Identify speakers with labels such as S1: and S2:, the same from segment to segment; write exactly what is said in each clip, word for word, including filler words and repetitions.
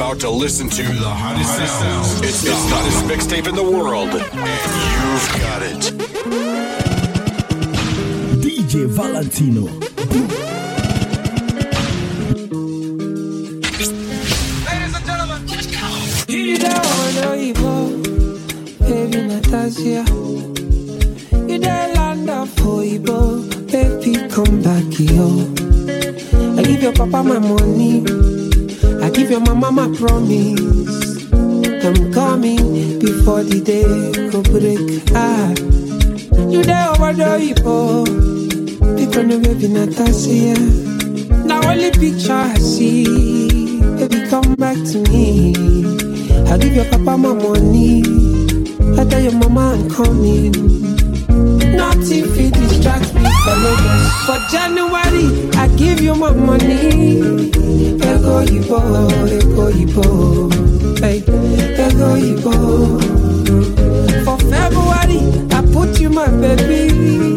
S1: about to listen to the hottest sounds. It's the hottest mixtape in the world, and you've got it.
S2: D J Valentino.
S3: Ladies and gentlemen, let's go.
S4: You don't know Ibo, baby Natasha. You don't land up for Ibo, baby come back here. I give your papa my money, I give your mama my promise. I'm coming before the day go break. Ah, you there over the Ibo, pick on the baby Natasha. Now only picture I see, baby come back to me. I give your papa my money, I tell your mama I'm coming. Nothing fit distract me from Lagos. For January, I give you my money. Ego Ibo, Ego Ibo, hey, Ego Ibo. For February, I put you my baby.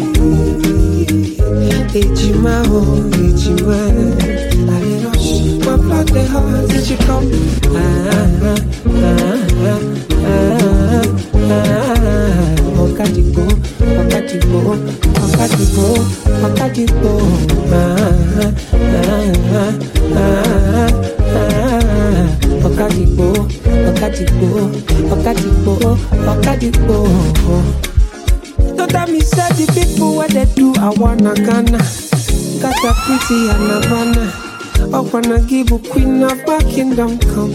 S4: Ejima, oh, Ejima. I didn't rush, my blood the heart, did you come? Ah, ah, ah, ah, ah. Okadipo, Okadipo, Okadipo, Okadipo. Ah, ah, ah, ah. Okadipo, Okadipo, Okadipo, Okadipo. Don't tell me say the people what they do, I wanna Ghana. Got a pretty and Havana. I wanna give a queen of my kingdom come.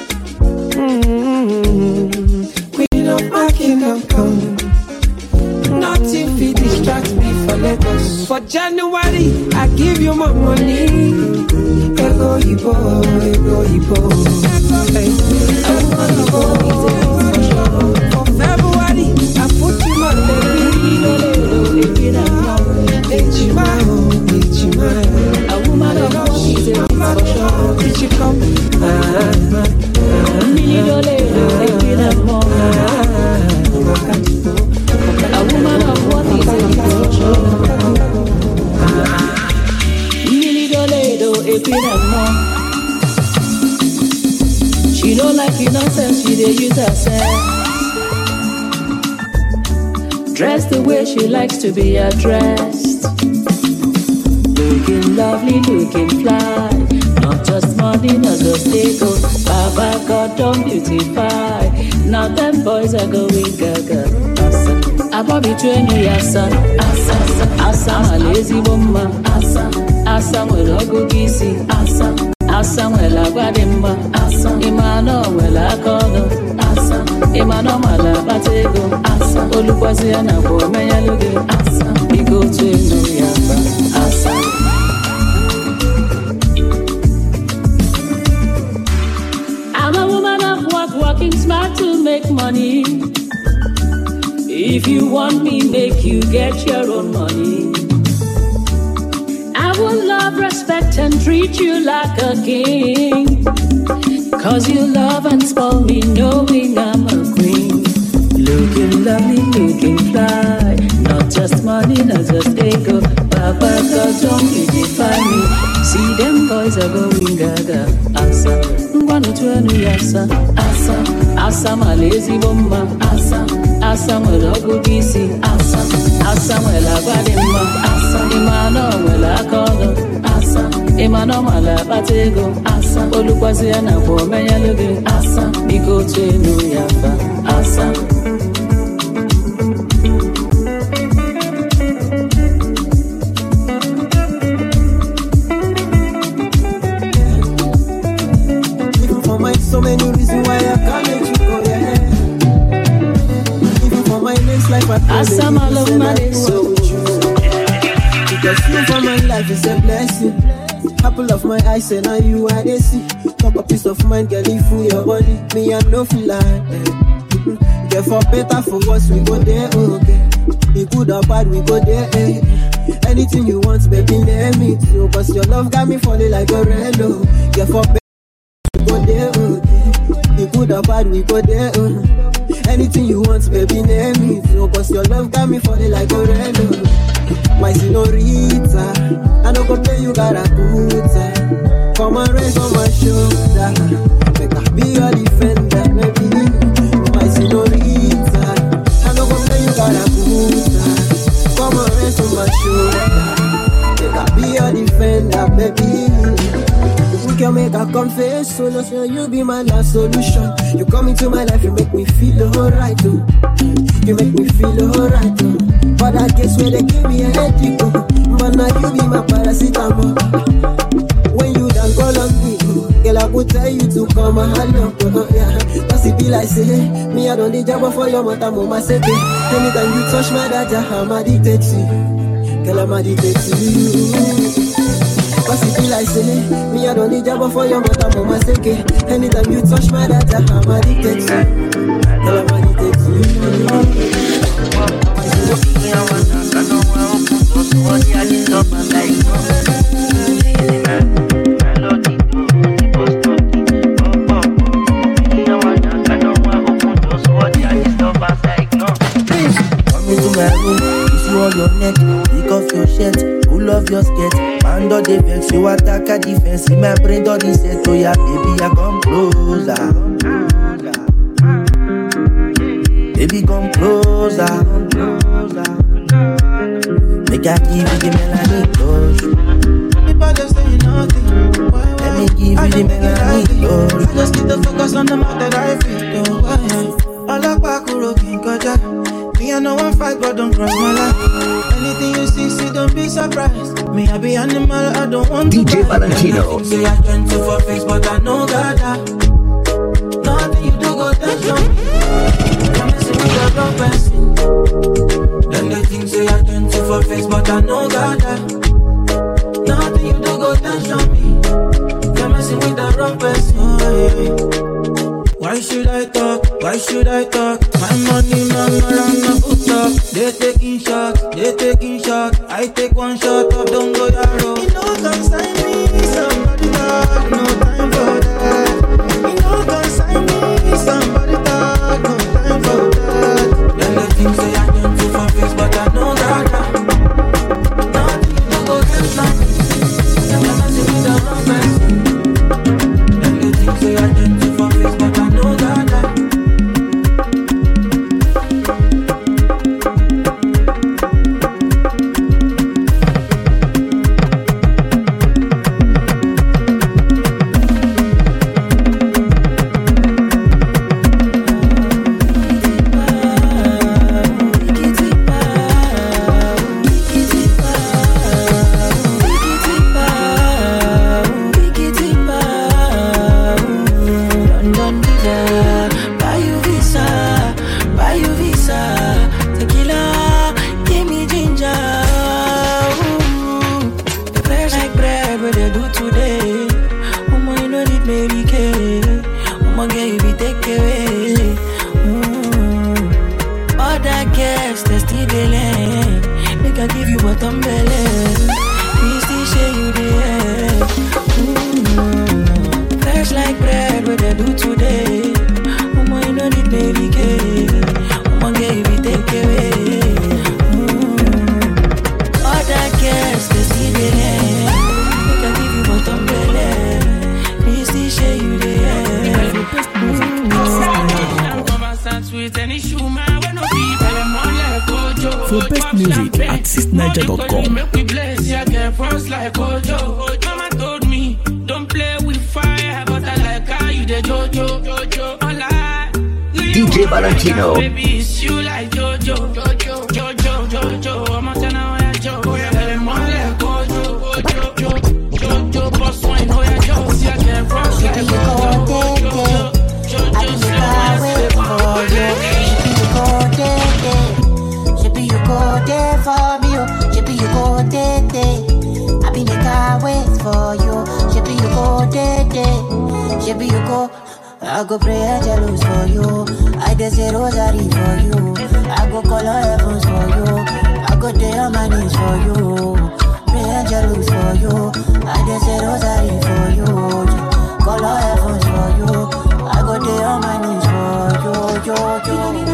S4: Mm-hmm. Queen of my kingdom come. Nothing fit distract me for Lagos. For January, I give you my money. Ego Ibo, Ego Ibo. Hey, Ego Ibo. For February, I put you my baby. Ejima, Ejima.
S5: A woman of God is a misfortune.
S4: Did you come? Ah, ah, ah.
S5: Million dollars, more. A woman of what is a misfortune. Million dollars, a more. She don't like it nonsense, she dey use herself. Dressed the way she likes to be addressed. Looking lovely, looking fly. Not just money, not just ego. Baba God don't beautify. Now them boys are going gaga. Asa, between you, asa, asa, asa, a lazy woman, asa, asa, well, go gisi, asa, asa, well, I got him, asa, imano, well, I call him, asa, imano, mala, batego, asa, olukwasiana, for me, I look at asa, we go to New York, asa. I'm a woman of work, working smart to make money. If you want me, make you get your own money. I will love, respect, and treat you like a king. Cause you love and spoil me, knowing I'm a queen. Looking lovely, looking fly. Not just money, not just ego. Papa God, don't you define me. See them boys are going gaga. Asa, ngwanu tuenu yasa. Asa, asa my lazy bomba. Asa, asa mwelogu gisi. Asa, asa mwela badimba. Asa, imano mwela kodo. Asa, imano mwela batego. Asa, olukwasi anapo menyaluge. Asa, niko tuenu yafa. Asa.
S6: So many reasons why I can't let you go, yeah. Even for my next life, I pray that you love my so with you. Because you for my life is a blessing. Apple of my eyes and now you are the see. Cup of peace of mind, girl, if you your body. Me, I no feel like eh. Get for better, for worse, we go there, okay. Be good or bad, we go there, eh. Anything you want, baby, let me too. Cause your love got me falling like a relo. Get for better, go there, uh. You good or bad, we go there, uh. Anything you want, baby, name it. So, cause your love got me falling like a red, uh. My senorita, I don't go play you got a put, uh. Come and rest on my shoulder. Make I be your defender, baby. My senorita. I know come say you got a puta. Come and rest on my shoulder. Make I be your defender, baby. We can make a confess, so no say you be my last solution. You come into my life, you make me feel alright too. You make me feel alright too. But I guess when they give me a headache, but now you be my paracetamol. When you done call on me, girl, I would tell you to come and hello. Uh, yeah. Cause it be like say, me I don't need job for your mother, mama say. Anytime you touch my dada, I'm addicted to you. Girl, I'm addicted to you. Cause it be like say, me I don't need job for your mother, mama say. Anytime you touch my dada, I'm addicted to you. Girl, I'm addicted to you.
S7: Your neck, take off your shirt, pull off your skirt. Man do the vex, you attack a defense. In my brain do the set, oh yeah, baby, I come closer. Baby, come closer. Make I give you the melody touch. People just say nothing. Let me give you the melody touch. I just need to focus on the matter that I feel. I like Bakuro King Koja. Me, I know one fight, but don't cross my line. Anything you see, see, don't be surprised. Me, I be animal, I don't want
S2: D J
S7: to
S2: Valentino.
S7: Say I tend to for face, but I know God. Nothing you do go touch on me. I'm messing with the wrong person. Then they think say I tend to for face, but I know God. Nothing you do go touch on me. I'm messing with the wrong person. Why should I talk? Why should I talk? My money, mama, run the hook up. They taking shots, they taking shots. I take one shot up, don't go yaro. You know, consign me, somebody talk, no time for that. You know, consign me, somebody talk, no time for that. Then the things say I don't do for face, but I know that. Nothing to go get like me. I'm not saying the wrong person. Then the things say I don't do for face, but I know that.
S2: For best music at sis niger dot com.
S8: Make we bless, yeah, get frost like Ojo. Mama told me, don't play with fire, but I like how you the Jojo. Jojo, I like
S2: D J Valentino.
S8: Baby, it's you like Jojo. Jojo, Jojo, Jojo. I'm a tenor, yeah, Jojo. Yeah, more like Ojo. Jojo, Jojo, boss wine, oh yeah, Jojo. Yeah, get frost like Ojo. Jojo, Jojo,
S9: go there for me, oh. She be you go there, there. I be make a wait for you. She be you go there, there. She be you go. I go pray angelus for you. I dey say rosary for you. I go call on heavens for you. I go day on my knees for you. Pray angelus for you. I dey say rosary for you. Call on heavens for you. I go day on my knees for you. Yo, yo, yo.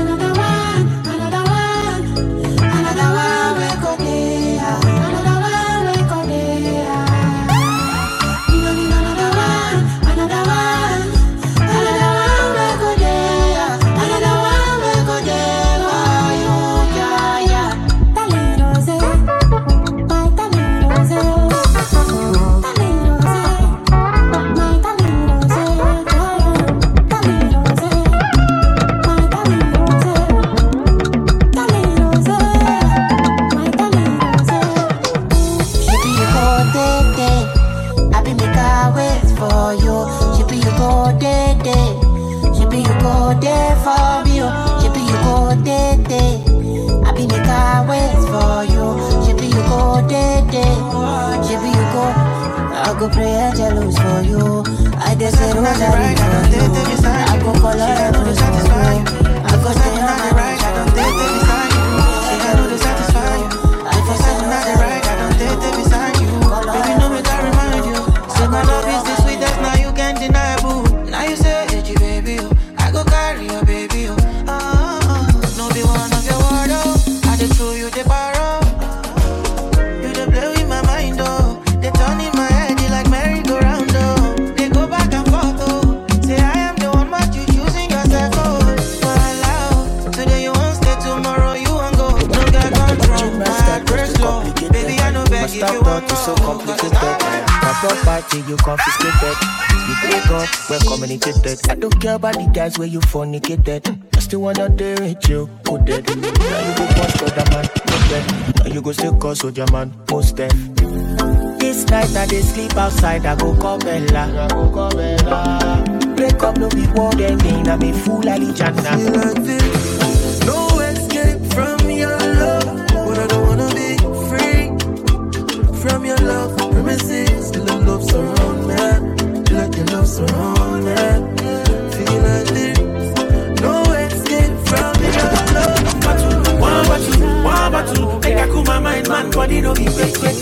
S9: go pray jealous for you. I just say rosary for you. I go call her rose for you. I go say on my right, I don't date them beside you. I know to satisfy you. I go say on my right, I don't date them beside you. Baby, no make I remind you. Say my love is the sweetest, now you can't deny, boo. Now you say, hey, baby, oh. I go carry your baby, oh. Oh, no be one of your word, oh. I just throw you the barrel. You the play with my mind, oh. They turn in my head, you like merry-go-round, oh. They go back and forth, oh. Say I am the one, but you choosing yourself, oh. Well, today you won't stay, tomorrow you won't go. No get control, my heart breaks slow. Baby, I know beg if you want more.
S10: So complicated. My property you confiscated. You break up, we're communicated. I don't care about the guys where you fornicated. I still wanna dare with you, put it. Now you go punch for the man, put it. Now you go still call soldier man, post it. This night I dey sleep outside, I go call Bella. I go call Bella. Break up, no be war ending, I be full Alijana.
S6: Feel like this, no escape from your love. But I don't wanna be free from your love. Promises, the love surround me. Like your love surround me. Feel like this, no escape from your love.
S7: Batu, one batu, one batu. Make I cool my mind, man, body no be quick, quick.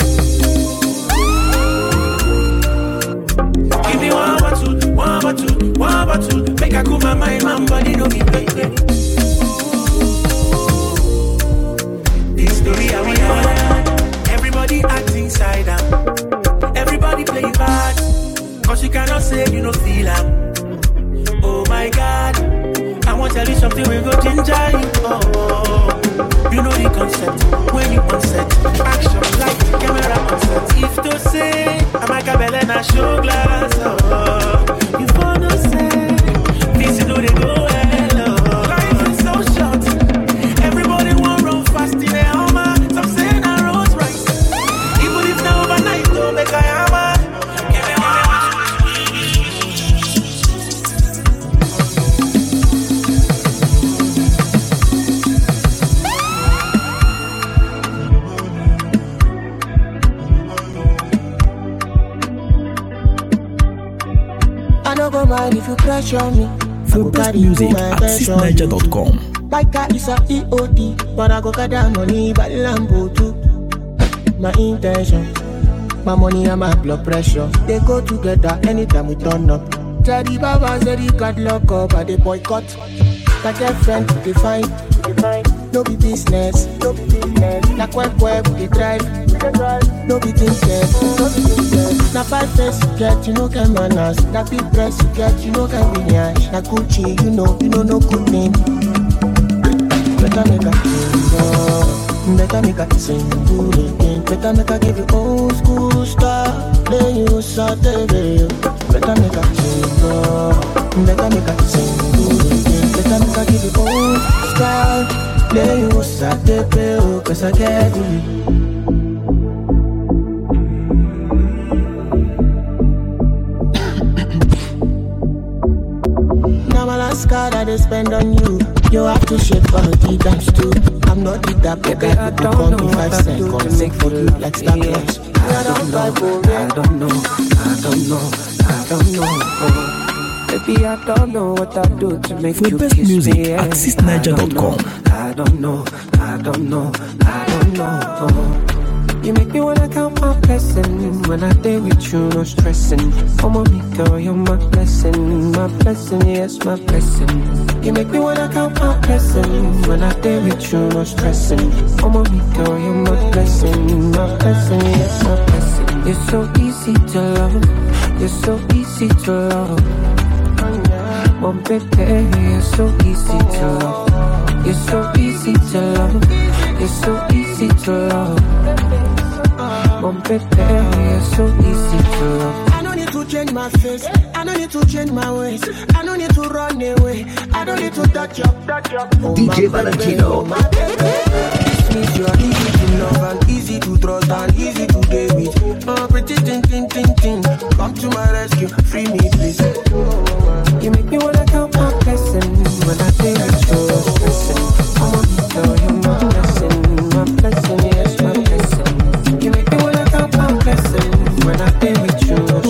S7: Give me one batu, one batu, one batu. Make I cool my mind, man, body no be quick, quick. This story how we are. Everybody acting side out. Everybody play bad. Cause you cannot say you don't feel it. Oh my God, I want to tell you something, we go ginger you. Oh, you know the concept. When you on set, action, light, camera on set. If to say, I'm like a bell and I show glass. Oh, you wanna say, this is how they go well. Oh, life is so short. Everybody want run fast in their armor. Some saying I rose right. Even if now overnight, don't make I hammer.
S10: I don't go mind if you pressure me.
S2: For best music at sis niger dot com.
S10: Like that is a E O D, but I go gather money by Lambo too. My intention, my money and my blood pressure, they go together anytime we turn up. Teddy Baba said he got locked up, but they boycott. My girlfriend, they find, they find. No be business, no be business. Na quack quack, we drive, we drive. No be business, no be business. Na five face you get, you know can manners. Na big press you get, you know can be nyash. Na Gucci, you know, you know no good name. Better make a change, better make a single again. Better make a give you old school style. Then you start the video. Better make a change, better make a single again. Better make a give you old style. Then you start the video, cause I get you. Card I spend on you, you have to shake for the times too. I'm not the that baby, I don't call me five seconds. Make for you like Star Wars. I don't know, I don't know, I don't know, I don't know. Baby, I don't know what I do to make
S2: For
S10: you
S2: best
S10: kiss
S2: music
S10: me.
S2: at sis niger dot com.
S10: I don't know, I don't know, I don't know. You make me wanna count my blessings. When I day with you, no stressing. Oh, mommy girl, you're my blessing. My blessing, yes, my blessing. You make me wanna count my blessings. When I day with you, no stressing. Oh, mommy girl, you're my blessing. My blessing, yes, my blessing. You're so easy to love. You're so easy to love. Oh, baby, you're so easy to love. You're so easy to love. You're so easy to love. Oh, baby, you're so easy to love. I don't need to change my face. I don't need to change my ways. I don't need to run away. I don't need to touch up, touch up. Oh,
S2: D J Valentino.
S10: My baby, this means you are easy to love and easy to trust and easy to deal with. Oh, pretty thing, thing, thing, thing. Come to my rescue, free me, please. You make me wanna count my blessings when I think it's your blessing. Oh, girl, you're my blessing, my blessing, yes, my blessing. You make me wanna count my blessings when I think with you.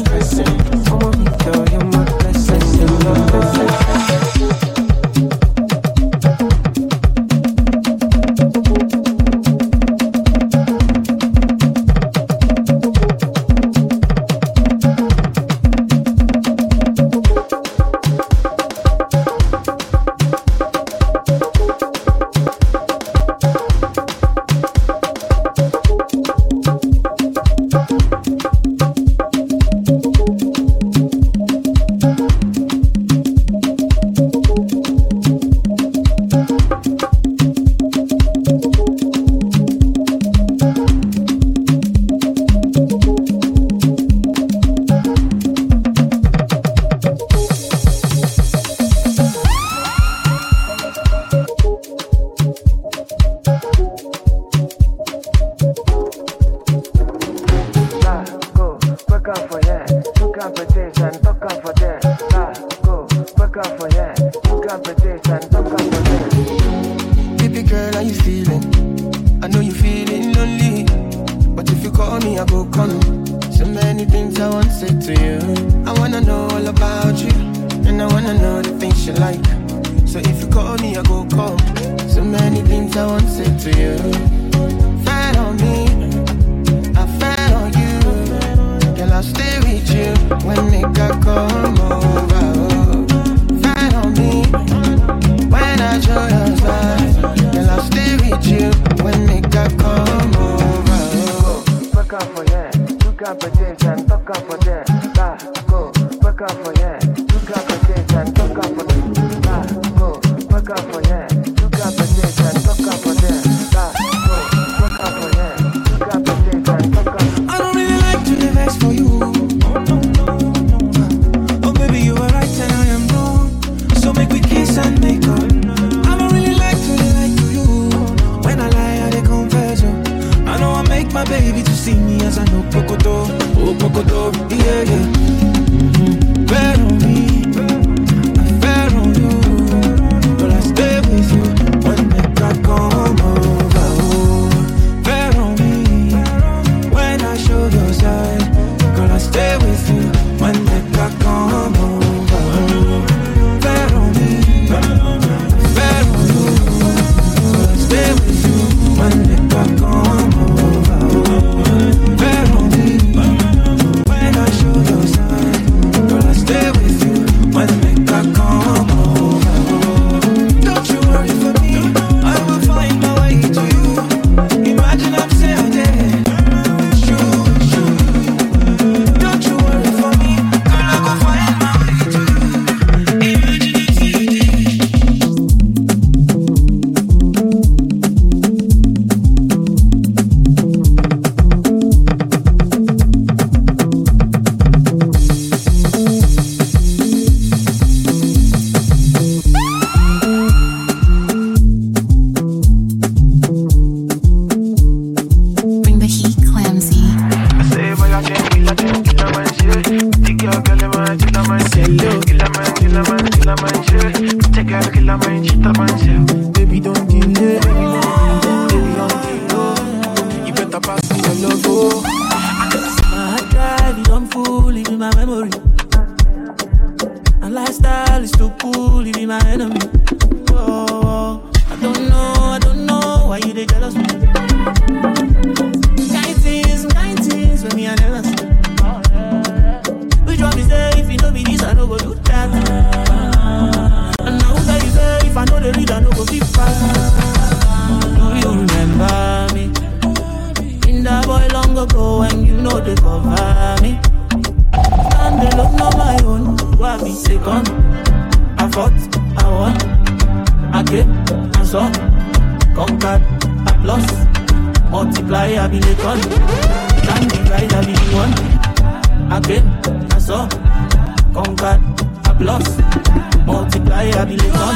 S10: want to say to you. I wanna know all about you, and I wanna know the things you like. So if you call me, I go come. So many things I want to say to you. Fed on me, I fed on you. Girl, I'll stay with you when nigga come over. Fed on me, when I show your side. Girl, I'll stay with you when nigga come over. Work out for yeah, look up for this and talk up for that. Bah, go, work out for yeah, look up for this and talk up for this. Bah, go, work out for yeah, look up for this and talk up for that. Bah, go, work out for yeah, look up for this and talk up. I don't really like to invest for you. Oh baby, you are right and I am wrong. So make we kiss and make up. I don't really like to lie to you. When I lie, I dey confess you. I know I make my baby to see me as I know Pocoto, oh Pocoto, yeah yeah. Mm-hmm. Bet on me, I bet on you, but I stay with you when they got come over. Bet on me, when I show your side, girl I stay with you when they got come over. Bet on me, bet on you, but I stay with you when they got come over. Bet on me, when I show your side, girl I stay with you when they got come over. Don't you worry for me, I will find my way to you. Imagine I'm saying there, sure, sure. Don't you worry for me, girl I will find my way to you. Imagine I'm saying there.
S11: Bring the heat, Clamsy.
S10: Baby, don't delay. Baby, don't delay. You better pass me your logo.
S7: My hard drive is on full, it in my memory. And lifestyle is too cool, it be my enemy. Oh, I don't know, I don't know why you they jealous me. Nineties, nineties, when me I never see. Which one me say if you know me this I know go do that. And now that you say if I know the read I know go be fast. Do you remember me? In that boy long ago when you know they cover me. And they look not my own. Why be second? I fought, I won. I came, I saw. Conquered, I lost. Multiply, I be the con. Can divide, I be the one. I came, I saw. Conquered, I lost. Multiply, I be the con.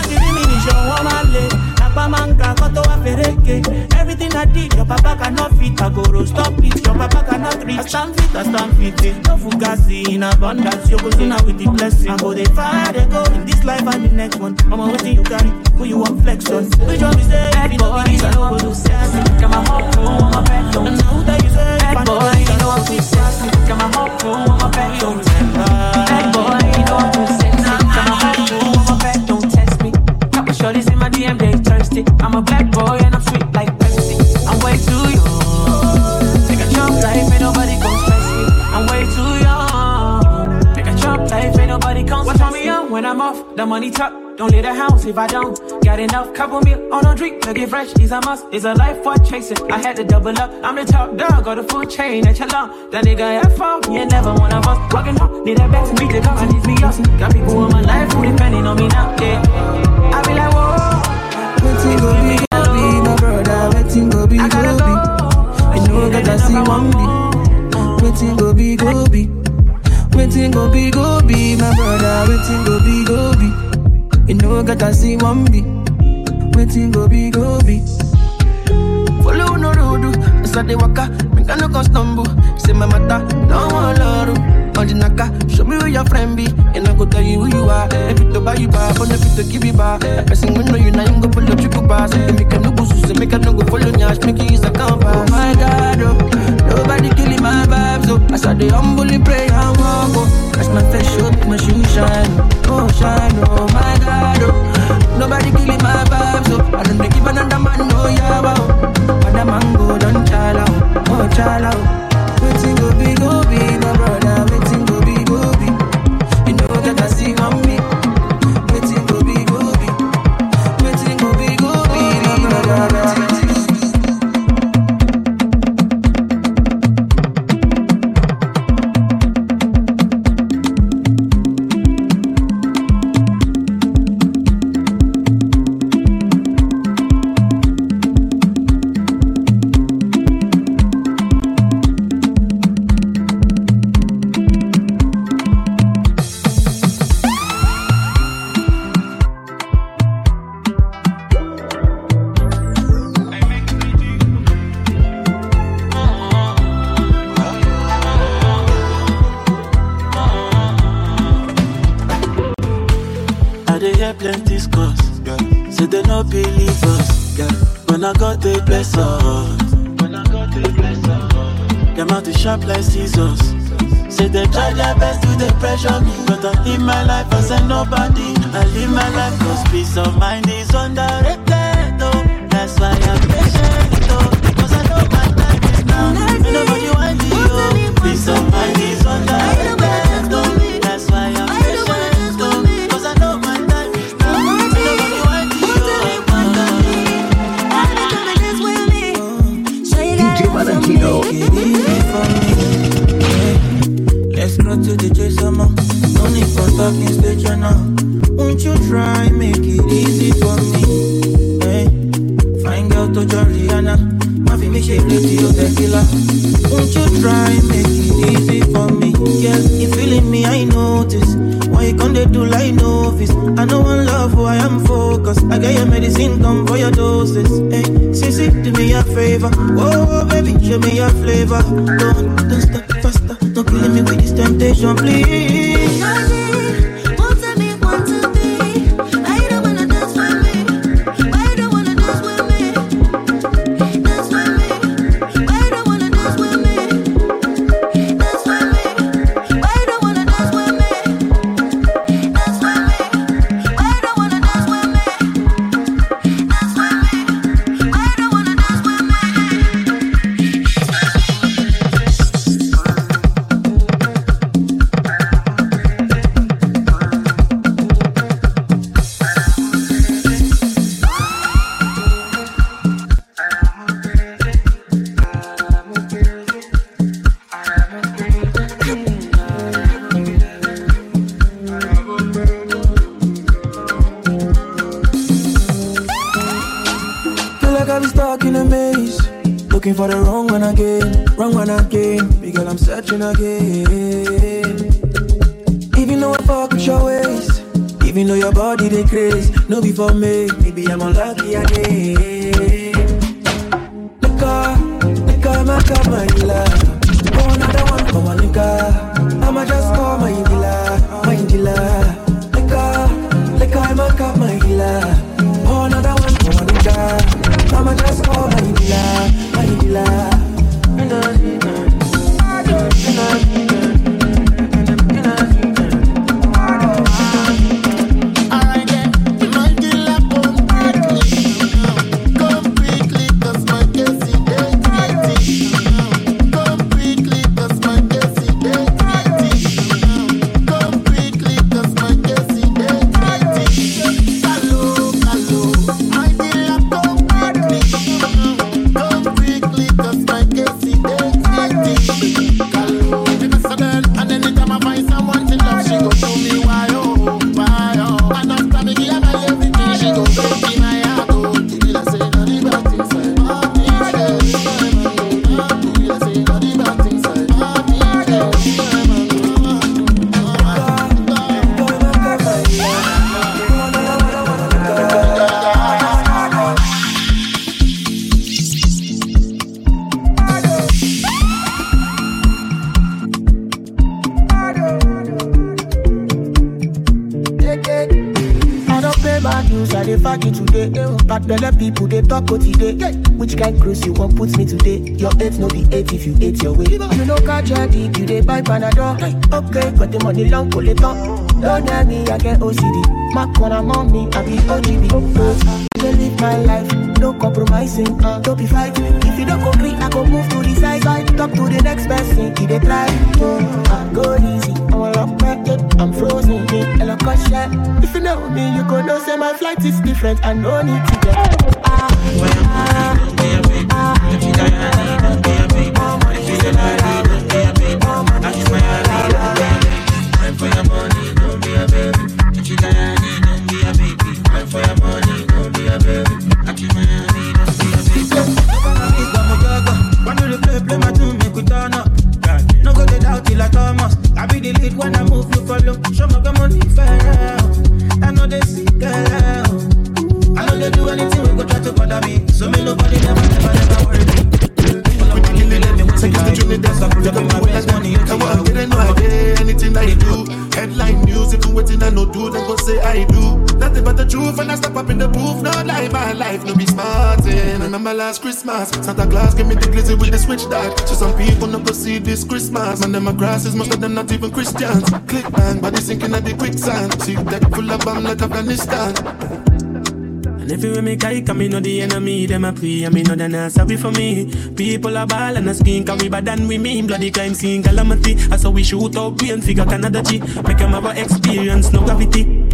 S7: Everything I did, your papa cannot fit. I go to stop it, your papa cannot reach. I stand fit, I stand fit. No fugazi in abundance. You go soon with the blessing. I go they fire, they go in this life and the next one. I'm a waiting you carry, who you want flex on. Which one is there? If you know me, I know go do sassy. Come on, hop room, my bed. And now that you say, bad boy, you know I'm too sassy. Come on, hop room, my bed. Don't remember. Bad boy, you know I'm too sexy. Come on, hop room, my bed. Don't test me. Couple shorties in my D M, they thirsty. I'm a black boy and I'm sweet like Pepsi. I'm way too young. Take a chop life, ain't nobody gon' stress me. I'm way too young. Take a chop life, ain't nobody gon' stress me. Watch me young when I'm off, the money talk. Don't leave the house if I don't. Got enough, couple meal on a drink, make it fresh, is a must. It's a life worth chasing. I had to double up. I'm the top dog, got the full chain at your long. That nigga had fall, he ain't never one of us. Walking up, need a back to beat the guns and it's me us. Got people in my life who depending on me now, yeah. I be like, whoa.
S6: Waiting go be, go be, my brother. Waiting go be, go be. I know that I see one be. Waiting go be, go be. Waiting go be, go be, my brother. Waiting go be, go be. You know that I see one be. Waiting go be, go be. Follow no road, as I dey waka, make I no go stumble. Say my matter, don't want love. On the naka, show me who your friend be, and I go tell you who you are. If it to buy you back, but if it to give you back, I person we know you now, you go pull up triple pass. Make a no go so make a no go follow nyash, make you use a compass. Oh my God, oh, nobody killing my vibes, oh.
S7: As I dey humbly pray and walk, oh. As my face show, make my shoes shine. Oh, shine, oh my God, oh. Nobody killing my vibes, oh. I don't dey give another man no yawa, oh. But the mango don't chala, oh. Oh, chala, oh. Waiting go be, go be, my brother. Waiting go be, go be. You know that I see on me. Waiting go be, go be. Waiting go be, go be, my brother.
S12: Like scissors. Say they try their best to they pressure me, but I live my life as a nobody. I live my life cause peace of mind is underrated, oh. That's why I'm patient, oh. Cause I know my time is now. And nobody want me, oh. Peace of mind is underrated, oh. That's why I'm patient, oh. Cause I know my time is now. And nobody want me, oh.
S2: D J Valentino.
S7: Let's go to the chase summer. No need for talking station now. Won't you try make it easy for me? Hey, fine girl to Joriana. Mavi me shape radio tequila. Won't you try make it easy for me? Yeah, you feeling me? I notice. Why you can't they do like novice? I know one love who I am focused. I get your medicine, come for your doses. Hey, sissy, do me a favor. Oh, baby, show me your flavor. Don't, don't stop faster. No killing me with this temptation, please.
S13: Won't tell me want to be. I don't wanna dance with me. I don't wanna dance with me. Dance with me. I don't wanna dance with me. Dance with me. I don't wanna dance with me. Dance with me. I don't wanna dance with me. Dance with me. I don't wanna dance with me.
S7: Looking for the wrong one again, wrong one again. Big girl, I'm searching again. Even though I fuck with your ways, even though your body they craze, no be for me, maybe I'm unlucky again. Nigga, nigga, my God, my dealer. Oh, another one for my nigga. I'ma just call my dealer, my dealer. Nigga, nigga, my God, my dealer. Oh, another one for my nigga. I'ma just call my dealer.
S12: Come
S10: shaggy today. Bad belly people, they talk what today. Which kind cruise you want put me today? Your eight no be eight if you ate your way. You know catch a deep, you they buy Panadol. Okay, got the money long, pull it up. Don't tell me I get O C D. My corner mommy, I be O G B. I live my life, no compromising. Don't be fighting. If you don't agree, I go move to the side. Talk to the next person, if they try. I go easy, I'm a lock back, I'm frozen. Hello, caution. If you know me, you go know say my flight is different. I no need to get. Ah, ah,
S7: for your money, don't be a baby. If you got any, don't be a baby. Fight for your money, don't be a baby. I keep my money, don't be a baby. When you play, play my tune, make we turn up. No go to doubt till I Thomas. I be the lead when I move, you follow. Show me the money fair. I know they see girl. I know they do anything, we go try to bother me. So me nobody never, never, never worry me.
S14: Anything I do, headline news, if you waiting I no do, then go say I do. Nothing but the truth, and I step up in the booth. No lie, my life, no be smartin'. Remember last Christmas, Santa Claus gave me the glizzy with the switch dart. So some people no go see this Christmas, and them a grasses, most of them not even Christians. Click bang, body sinking at the quicksand. See deck full of bomb like Afghanistan.
S15: And if you make I come, me know the enemy, them a pray, and me know they're not sorry for me. People are ball and a skin, can we bad than we mean, bloody crime scene, calamity. I saw we shoot out, we and figure Canada G. Make them have a experience, no gravity.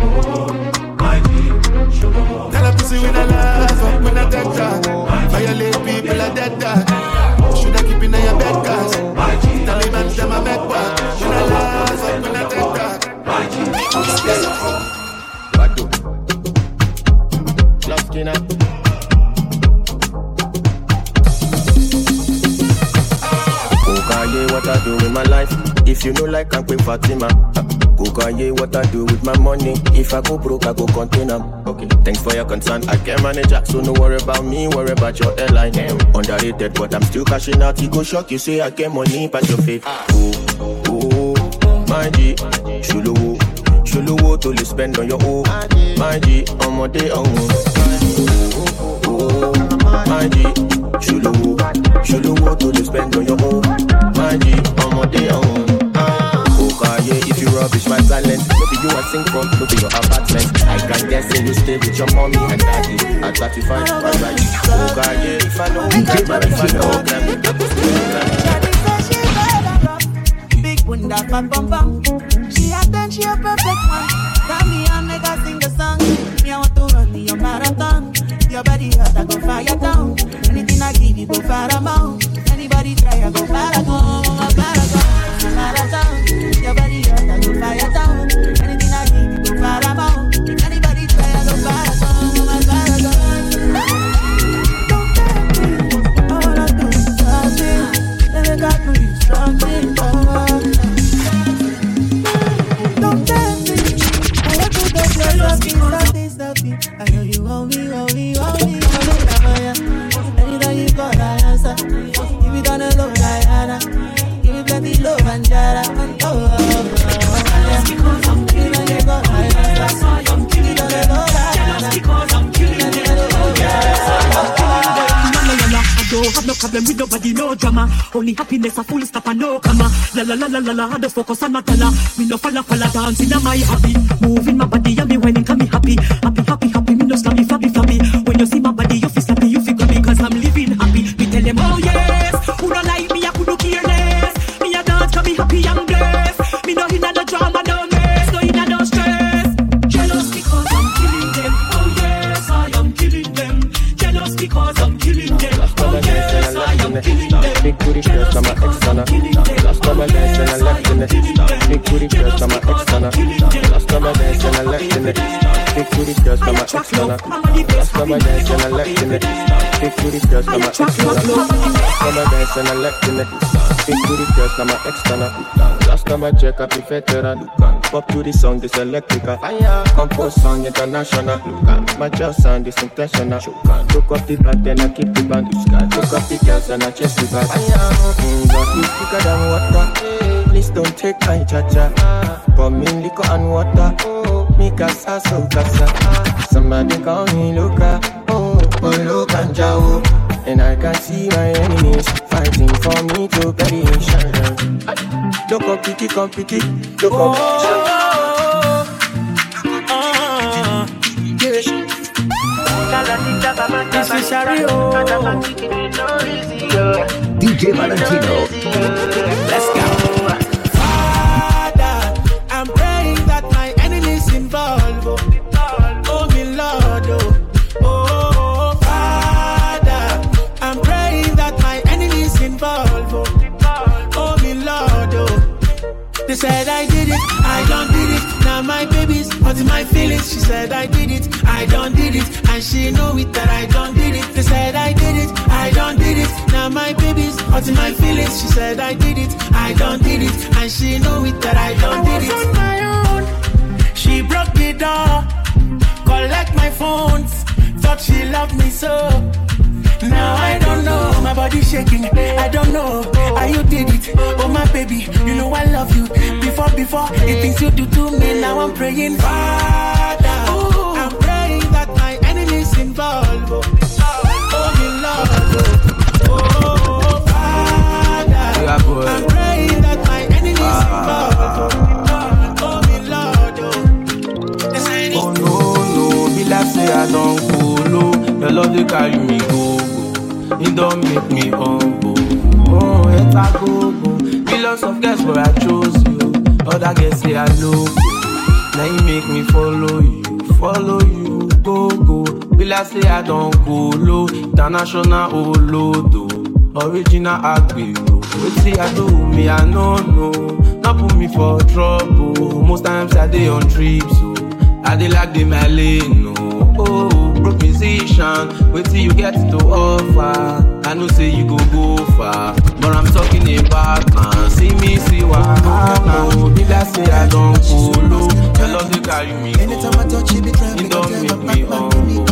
S14: Tell a pussy when I laugh up, when I dead talk. Violate people are dead dog. Should I keep in your bed, cause Taliban them a bed back. When I laugh up, when I dead talk.
S10: What do? Love Skinner. Kukaye, what I do with my life? If you know like I'm quick Fatima. Kukaye, what I do with my money? If I go broke, I go contain them. Okay, thanks for your concern. I can manage it, so no worry about me, worry about your airline. Underrated, but I'm still cashing out. You go shock, you say I get money, pass your faith. Oh, oh, my G, Shuluwo, Shuluwo to le spend on your own. My G, on my day on. Oh, my G, Shuluwo, Shuluwo to le spend on your own. My G, on my day on. Okay, if you rubbish my talent, maybe you are sing from, maybe your apartment. I can guess you stay with your mommy and daddy at thirty-five, alright. Okay, if I know, if I know, Grammy, I go still Grammy.
S16: Big bunda, bam bam bam. She a done, she a perfect one. Tell me I make her sing the song. Me I want to run your marathon. Your body hot, I go fire down. Anything I give you, go far amount. Anybody try, I go far down. Marathon. Your body hot, I go fire down. Anything I give you, go far amount. Anybody try, I go far down. My marathon. Don't tell me all I do is something. Never got no instruction. Don't tell me I want to get your something, something, something. I know you want me, want me, want me. I know that I anytime you call, I answer. Give me down a low, Diana. Give me plenty love and jara. Oh, oh, oh, oh. Just because I'm killing you, you got my answer. That's why I'm killing them. Just because I'm killing you, you got my answer.
S17: I don't have no problem with nobody, no drama. Only happiness, a full stop and no comma. La la la la la la, I just focus on my dollar. Me no falla falla dancing on my hobby. Moving my body and me whining can me happy. Happy, happy, happy, me no slappy, fappy, fappy. When you see my body, you feel slappy, you feel good because I'm living happy. Me tell them, oh yes, who don't like me, I couldn't care less. Me a dance, can be happy and blessed. Me no in no drama, no mess, no in no stress. Jealous because I'm killing them, oh yes, I am killing them. Jealous because I'm killing them.
S10: Big booty girls, I'm an ex-stunner. Last time I danced and I left in it. Big booty girls, I'm an ex-stunner. Last time I danced and I left in it. Big booty girls, I'm an ex-stunner. Last time I danced and I left in it. Big booty girls, I'm an ex-stunner. Last time I danced and I left in it. Big booty girls, I'm an ex-stunner. Last time I check, I be veteran. Pop to the song, this electrical. Compose song international. My jail sound is intentional. Took up the band, then I keep the band. Took up the girls and I chase the band. Mm, don't be thicker than water. Please don't take my cha-cha. Pour me liquor and water. me casa so casa. Somebody call me Luca, oh, oh look and Jao. And I can see my enemies fighting for me to perish. Look up, pity, come pity, look up.
S18: This is Shario.
S2: D J Valentino.
S18: Let's go. Father, I'm praying that my enemies involved. Oh, me Lord. Oh, oh, Father, I'm praying that my enemies involved. Oh, me Lord. Oh. They said I did it, I don't did it. Now my baby's hurting my feelings. She said I did it, I don't did it. And she know it that I don't did it. They said I did it, I don't did it. Now my baby's hurting my feelings. She said I did it, I don't did it. And she know it that I don't did it. I was on my own. She broke the door, collect my phones. Thought she loved me so. Now I don't know, my body shaking. I don't know how you did it. Oh my baby, you know I love you. Before, before, the things you do to me. Now I'm praying, Father. Ooh, I'm praying that my enemies involved. Oh, me Lord. Oh, Father. I'm praying that my enemies involved. Oh, me Lord.
S10: Oh no, no, be like say I don't go low. Your love they carry me go. It don't make me humble. Oh, it's a go-go. Billions of girls, but I chose you. Other girls say I low. Now you make me follow you, follow you, go-go. Will I say I don't go low? International Olodo, original Agbero. Wait see I do me, I no know. Not put me for trouble. Most times I dey on trips, so I dey like the Malay, no. Oh, broke musician, wait till you get to offer. I know say you go go far, but I'm talking about man. See me, see what happen. Did I say I don't go low? Your love they carry me go. Anytime I touch you, be trying to don't make me humble.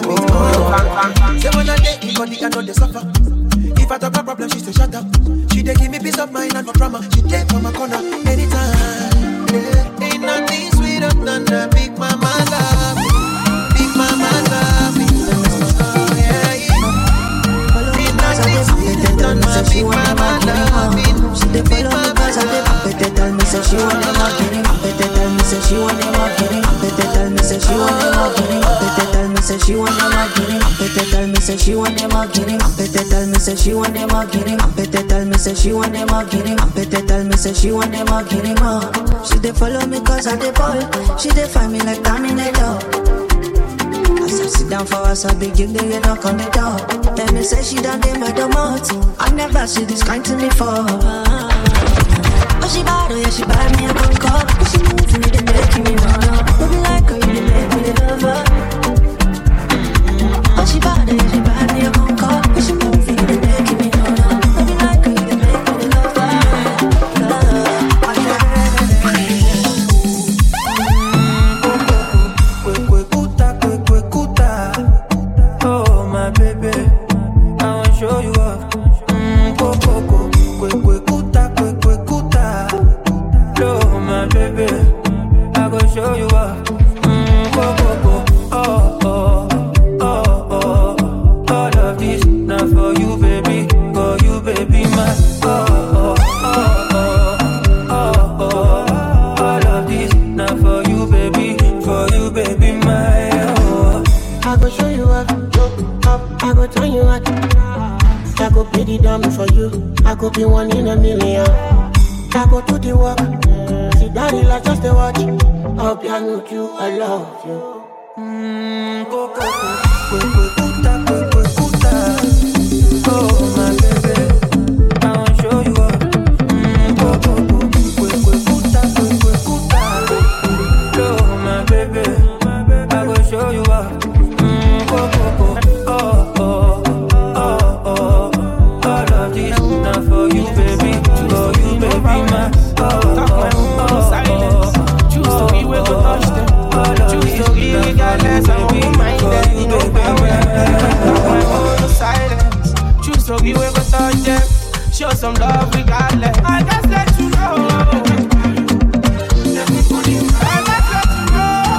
S10: Say when I date me, body I know they suffer. If I talk a problem, she say shut up. She dey give me peace of mind and no drama. She take from my corner anytime. Yeah. Ain't nothing sweeter than the big mama love. Big mama love me. Oh yeah, yeah. Ain't nothing sweeter than my big mama love me. She dey follow me cause I dey put tell me say she want them all getting. Better tell me say she want them all getting. Better tell me say she want them all getting. Better tell me say she want them all getting. Better tell me say she want them all getting. Better tell me say she want them all getting. Better tell me say she want them all getting. Better tell me say she want them all getting more. She dey follow me cause I dey ball. She dey find me like Terminator. As I sit down for us, I begin to get knock on the door. Let me say she done dey my domot. I never see this kind to me for. Oh she bad, oh yeah she bad me a gun call. She moves me, they make me wanna. Baby like her, you dey make me love her. Oh she bad, oh yeah she bad me a gun call. She moves me, they make me wanna. Baby like her, you dey make me love her. Oh my baby, I wanna show you up. Mm, go go go, quick quick kuta, quick quick kuta. Oh my baby, I go show you up. Mm, go go go, oh oh oh oh. All of this not for you, baby, for you, baby, my. Oh oh oh oh oh oh. All of this not for you, baby, for you, baby, my. Oh, I go show you up, up, I go turn you up. I go pay the dummy for you. I go be one in a million. I go do the work. See daddy like just a watch. I'll be with you, I love you. Mmm, go go go, go go kuta, go go kuta. Oh my baby, I wanna show you up. Mmm, go go go, go go kuta, go go kuta. Oh my baby, I go show you up. Mmm, go go go, oh oh. Not for you, baby, for you, baby, my. Oh, oh, oh, silence. Choose to be where we touch them. Choose to be regardless of who mind them. No silence. Choose to be where we touch them. Show some love regardless. I just let you know. I just let you know.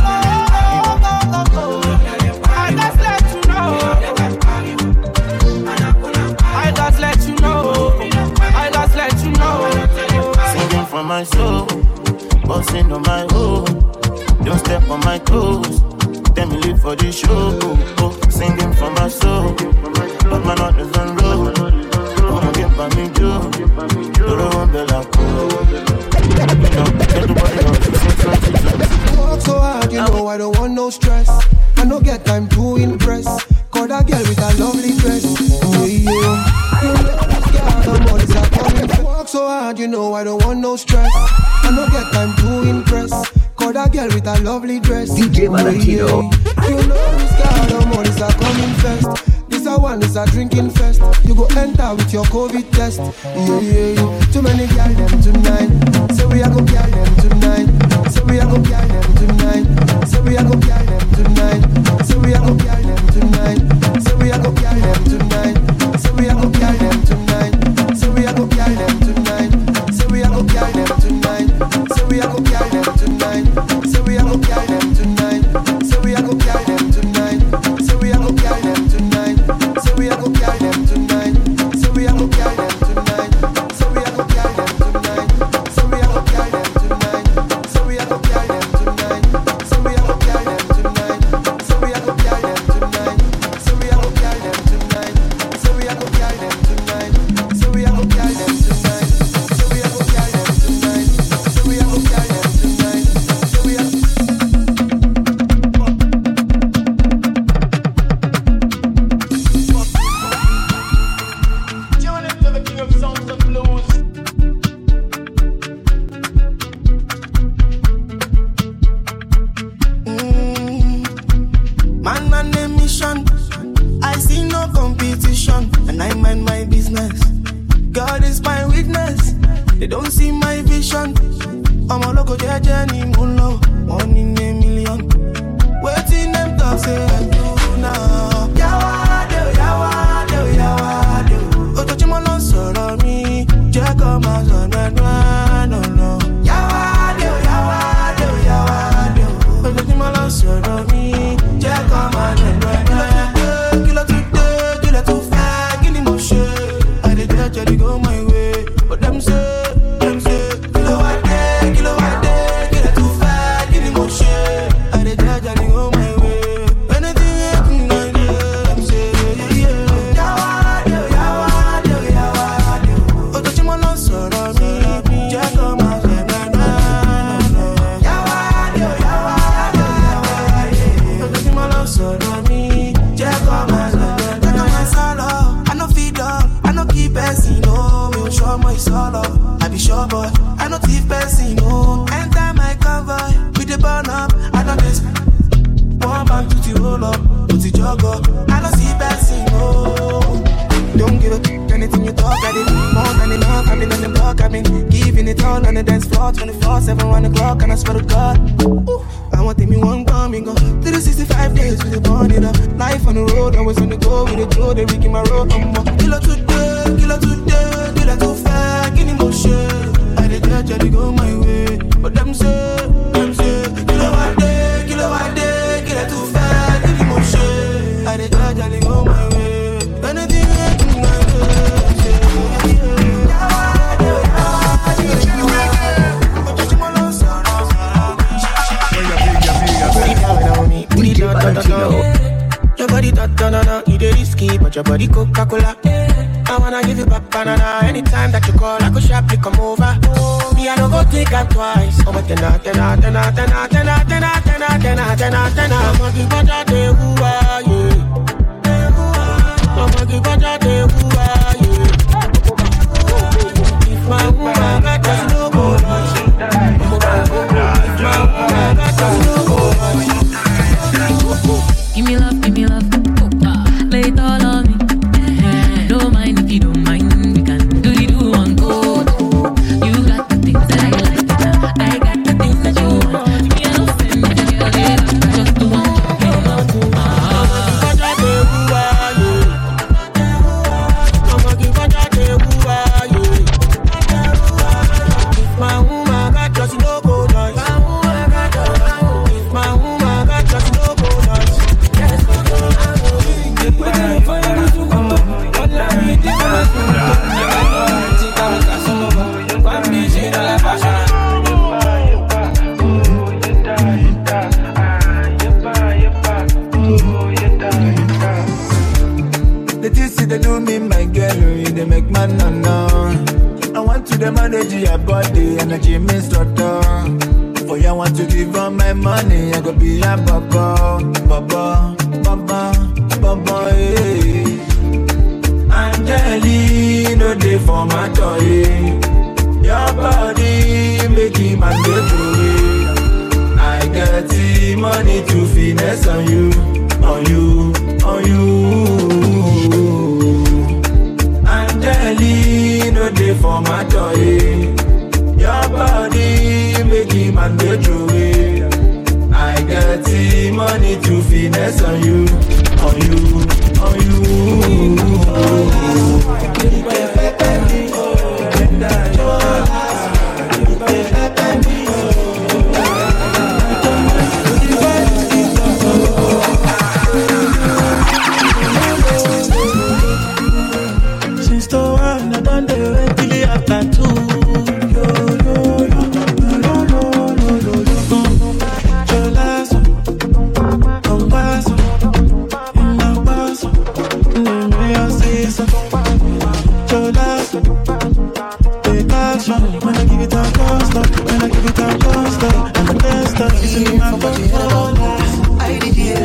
S12: my soul, bossing on my own. Don't step on my toes. Tell me live for the show. Oh, singing for my soul. But my heart is on road. I'ma get by me, Joe. Don't want Bella.
S6: Work so hard, you know I don't want no stress. I don't get time to impress. Call that girl with a lovely dress. Yeah, yeah. You know this girl, the money's are coming. Work so hard, you know I don't want no stress. I don't get time to impress. Call that girl with a lovely dress.
S2: D J Valentino.
S6: Yeah, yeah. You know this girl, the money's are coming first. This a one is a drinking fest. You go enter with your COVID test. Yeah, yeah, yeah. Too many girl them tonight. Say we a go girl them tonight. Say we a go girl them tonight. Say we a go girl them tonight. Say we a go girl them tonight. Say we a go girl them tonight. Say we a go girl them tonight. Say we a go girl them tonight. Say we a go girl them tonight. Say we a go girl them tonight. Say we a go girl them tonight. Say we a go girl them tonight. Say we a go girl them tonight. So we a go girl them tonight. So we a go girl them tonight. So we a go girl them tonight. So we a go girl them tonight. So we a go girl them tonight. So we a go girl them tonight. So we a go girl them tonight. So we a go girl them tonight. So we a go girl them tonight. So we a go girl them tonight. So we a go girl them tonight. So we a go girl them tonight. So we a
S18: don't see my vision. I'm a local journey, moonlow, one in a million. Waiting them talk, say I do now. Yawado, yawado, yawado. Oh, touch my long sorrow me. Jack on my son, no, no, no. Yawado, yawado, yawado. Oh, touch my long sorrow me. Jack on my son, no, no. Kill it today, kill it too fast, give me more shit. I did that, I did go my way. But them say, twenty-four seven, one o'clock, and I swear to God, ooh, I want me one coming go. three hundred sixty-five days with the bond it up. Life on the road, always on the go with the flow, they rigging my road. I'm more killer today, killer today, killer too fast, getting more shit. I did that, I did go my way, but them say, them say, killer one day, killer one day, killer too fast, getting more shit. I did that, I did go my way. Anything I do, I do. Your body da da da da, you dey risky, but your body Coca-Cola. I wanna give you back banana anytime that you call. I could sharply come over. Me I don't go think I'm twice. Oh, but tena tena tena tena tena tena tena tena tena tena. I'ma give you that day who are you? I'ma give you that day who are you? If my woman got us no go much. If my woman got us no go much.
S19: Give me love, give me love, lay it all on me. Don't mind if you don't mind, we can do the do on code. You got the things that I like, I got the things that you want. Me I don't send me the girl there, just to want to be love. Ah,
S20: see they do me, my girl, you they make man no no. I want to the manage your body, energy means total. For you, I want to give all my money, I go be a baba, baba, baba, baba, hey. Angelina, day for my toy. Your body making my day. I got the money to finesse on you, on you, on you. Angelina, day for my toy. Your body making my day. I got the money to finesse on you, on you, on you.
S18: Since the one I done the way till it after two. When I give it a constant, when I give it a constant, I'm the best of you. I'm the best. I did it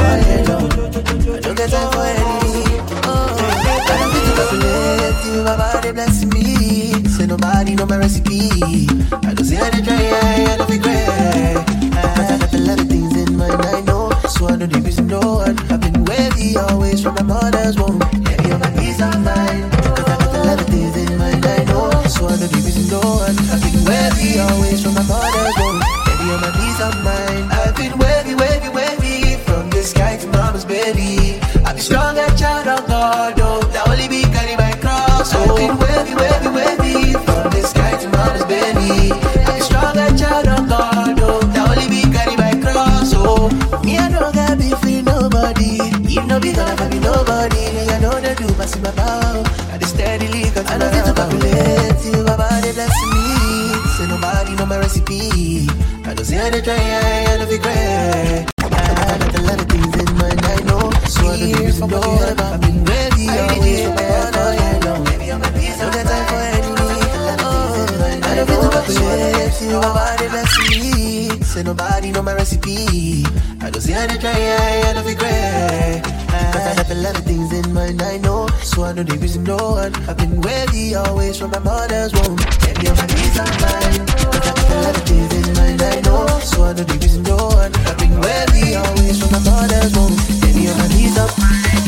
S18: I don't get time for anything. Oh, I don't fit to calculate you. My body bless me. Say nobody know my recipe. I don't see how they try, I don't regret. I got a lot of things in mind, I know. So I know the reason no one. I've been wavy always from my mother's womb. Yeah, you're my peace of mind. Cause I got a lot of things in mind, I know. So I know the reason no one. I've been wavy always from my mother's womb. Yeah, you're my peace of mind. I've been wavy, wavy, wavy from the sky to mama's belly. I've been strong and child of God, oh. That only be carry my cross, oh. I've been wavy, wavy, wavy from the sky to mama's belly. I've been strong and child of God, oh. That only be carry my cross, oh. Me I don't got beef with nobody. If no be gonna be nobody, I know they do pass in my bow. I just steadily cause I know fit to calculate you. My body bless me. Say nobody know my recipe. I don't see how they try, I don't regret. I got a lot of things in mind, I know. So I don't use no one. I've been ready always for my mother, yeah, no. Baby, I'm a piece of the time for anything. Oh, I don't fit to calculate you. My body bless me. Say nobody know my recipe. I don't see how they try, I don't regret. Cause I got a lot of things in mind, I know. So I know the reason no one. I've been ready always from my mother's womb. Baby, I'm a piece of mind. Cause I got a lot of things in mind, I know. So I know the reason no one. I've been ready always from my mother's womb. Baby, I'm a piece of mind.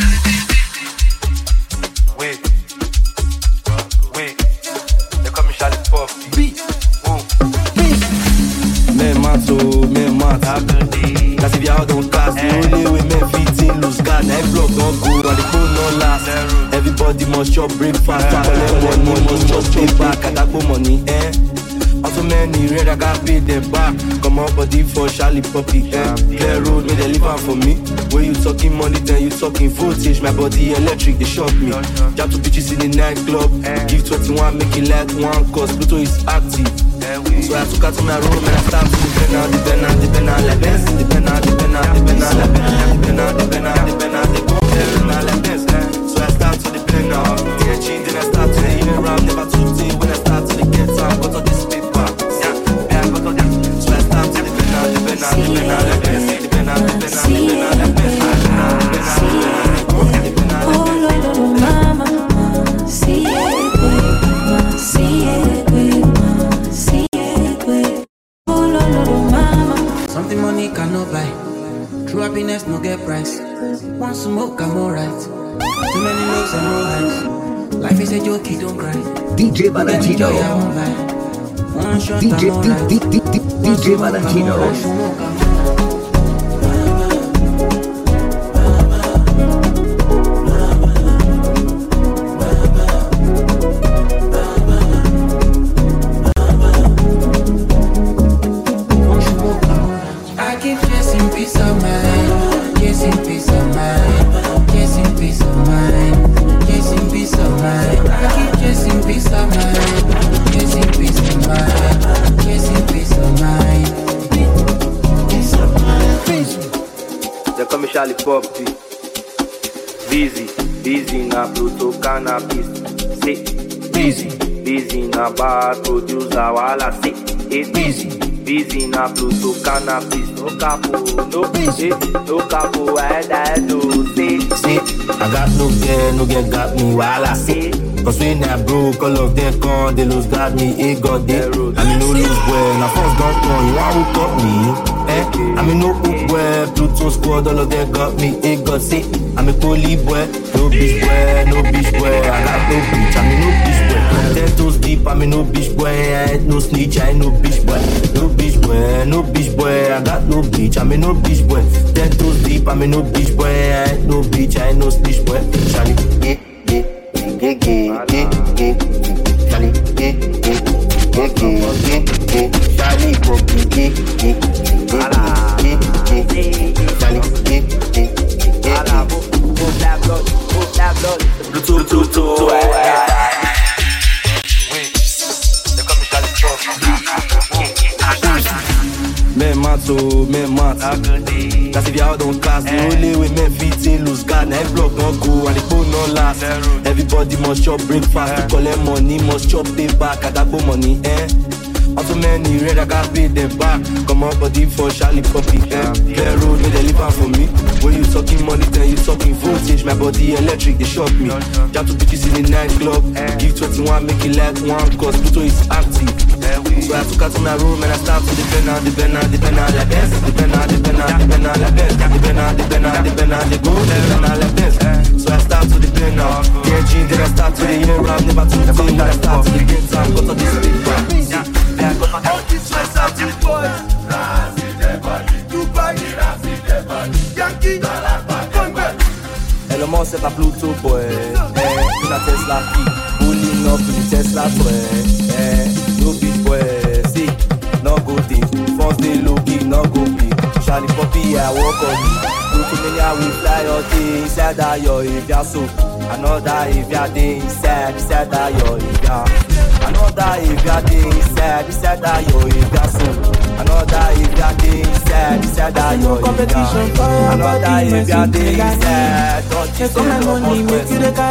S21: Wait, wait, they call me Charlie Pop. Beat,
S22: men mato, men mato. Cause if y'all don't cast, the only way men fit in lose card. Now block don't go, and the phone no last. Everybody must chop breakfast. Collect money, must just pay back. And that go money, eh? Also many red, I got paid them back. Come on, body for Charlie Poppy, eh? Clear road, may they live out for me. When you talking money, then you talking voltage. My body electric, they shock me. Jump to bitches in the nightclub. Give twenty-one, make it like one, cause Pluto is active. So I took out to my room and I started to depend on, depend on, depend on, like this. Depend on, depend on, depend on, like this. Depend on, depend on, depend on, they go depend on, like this. So I start to depend on. Yeah, change, then I start to the even round. Never too deep when I start to the get time. Got all this paper, yeah, yeah, I got all that. So I start to depend on, depend on, depend on, like this. Depend on, depend on, depend on, like this. Depend on, depend on, depend on, oh, Lord, oh, mama, see it, see it.
S7: Something money cannot buy. True happiness no get price. One smoke I'm alright. Too many lows and no highs. Life is a joke, don't cry.
S2: D J Valentino.
S7: One shot
S2: D J
S7: I'm alright.
S2: D J Valentino.
S21: Charlie Poppy, Busy.
S22: busy na Pluto cannabis. Say, busy, busy na bad producer, wala say, it busy, busy na Pluto cannabis. No capo, no busy, no capo, I die no say, say, I got no girl, no girl got me, wala say. Cause when I broke, all of them gone, they lose got me, it got their road. I mean no lose well, now first got gone, you want who got me? Eh? I mean no hook well, Pluto squad, all of them got me, it got sick. I'm a poly boy, no bitch boy, no bitch boy, I got no bitch, I mean no bitch boy. Ten toes deep, I mean no bitch boy, I ain't no snitch, I ain't no bitch boy. No bitch boy, no bitch boy, I got no bitch, I mean no bitch boy. Ten toes deep, I mean no bitch boy, I ain't no bitch, I ain't no snitch boy. Charlie, yeah, yeah, yeah, yeah, yeah, yeah, Charlie, yeah, yeah, yeah, yeah, yeah, yeah, Charlie, yeah, yeah, yeah, yeah, yeah, Charlie, yeah, yeah, yeah, move that blood, move that blood. Bluetooth, Bluetooth, wait, they call me Charlie Trump. Men mato, men mat. That's if y'all don't class. The only way men fit in lose guard. Now every block don't go and the phone don't last. Everybody must chop breakfast. To collect money, must chop pay back. At that go money, eh? How too many red, I got pay them back. Come on, body for Charlie Puppy, eh? Clear road, no they live out for me. When you talking money, then you talking voltage. My body electric, they shock me. Jump to bitches in the nightclub. Give twenty-one, make it like one, cause Pluto is active. So I took her to my room and I start to depend on, depend on, depend on like this. Depend on, depend on, depend on like this. Depend on, depend on, depend on, they go, depend on like this. So I start to depend on. K G, then I start to the year round. Never to the team, when I start to the game time. Got all this big rap. Yeah, got all this stress out to the boys. Dubai, Yankee, Congress. Elon Musk c'est pas Pluto boy. Eh, la Tesla qui pulling up to the Tesla boy. Eh, no big boy, see, no go deep. First day low key, no go big. Charlie Puppy, I walk on you. Pluto mania we fly all day inside that yo if ya so. Another if ya day inside, inside that yo if ya. Another if ya day inside, inside that yo if ya so. Another if ya day inside, inside that yo if ya. Another if ya day inside, don't you say no money make you the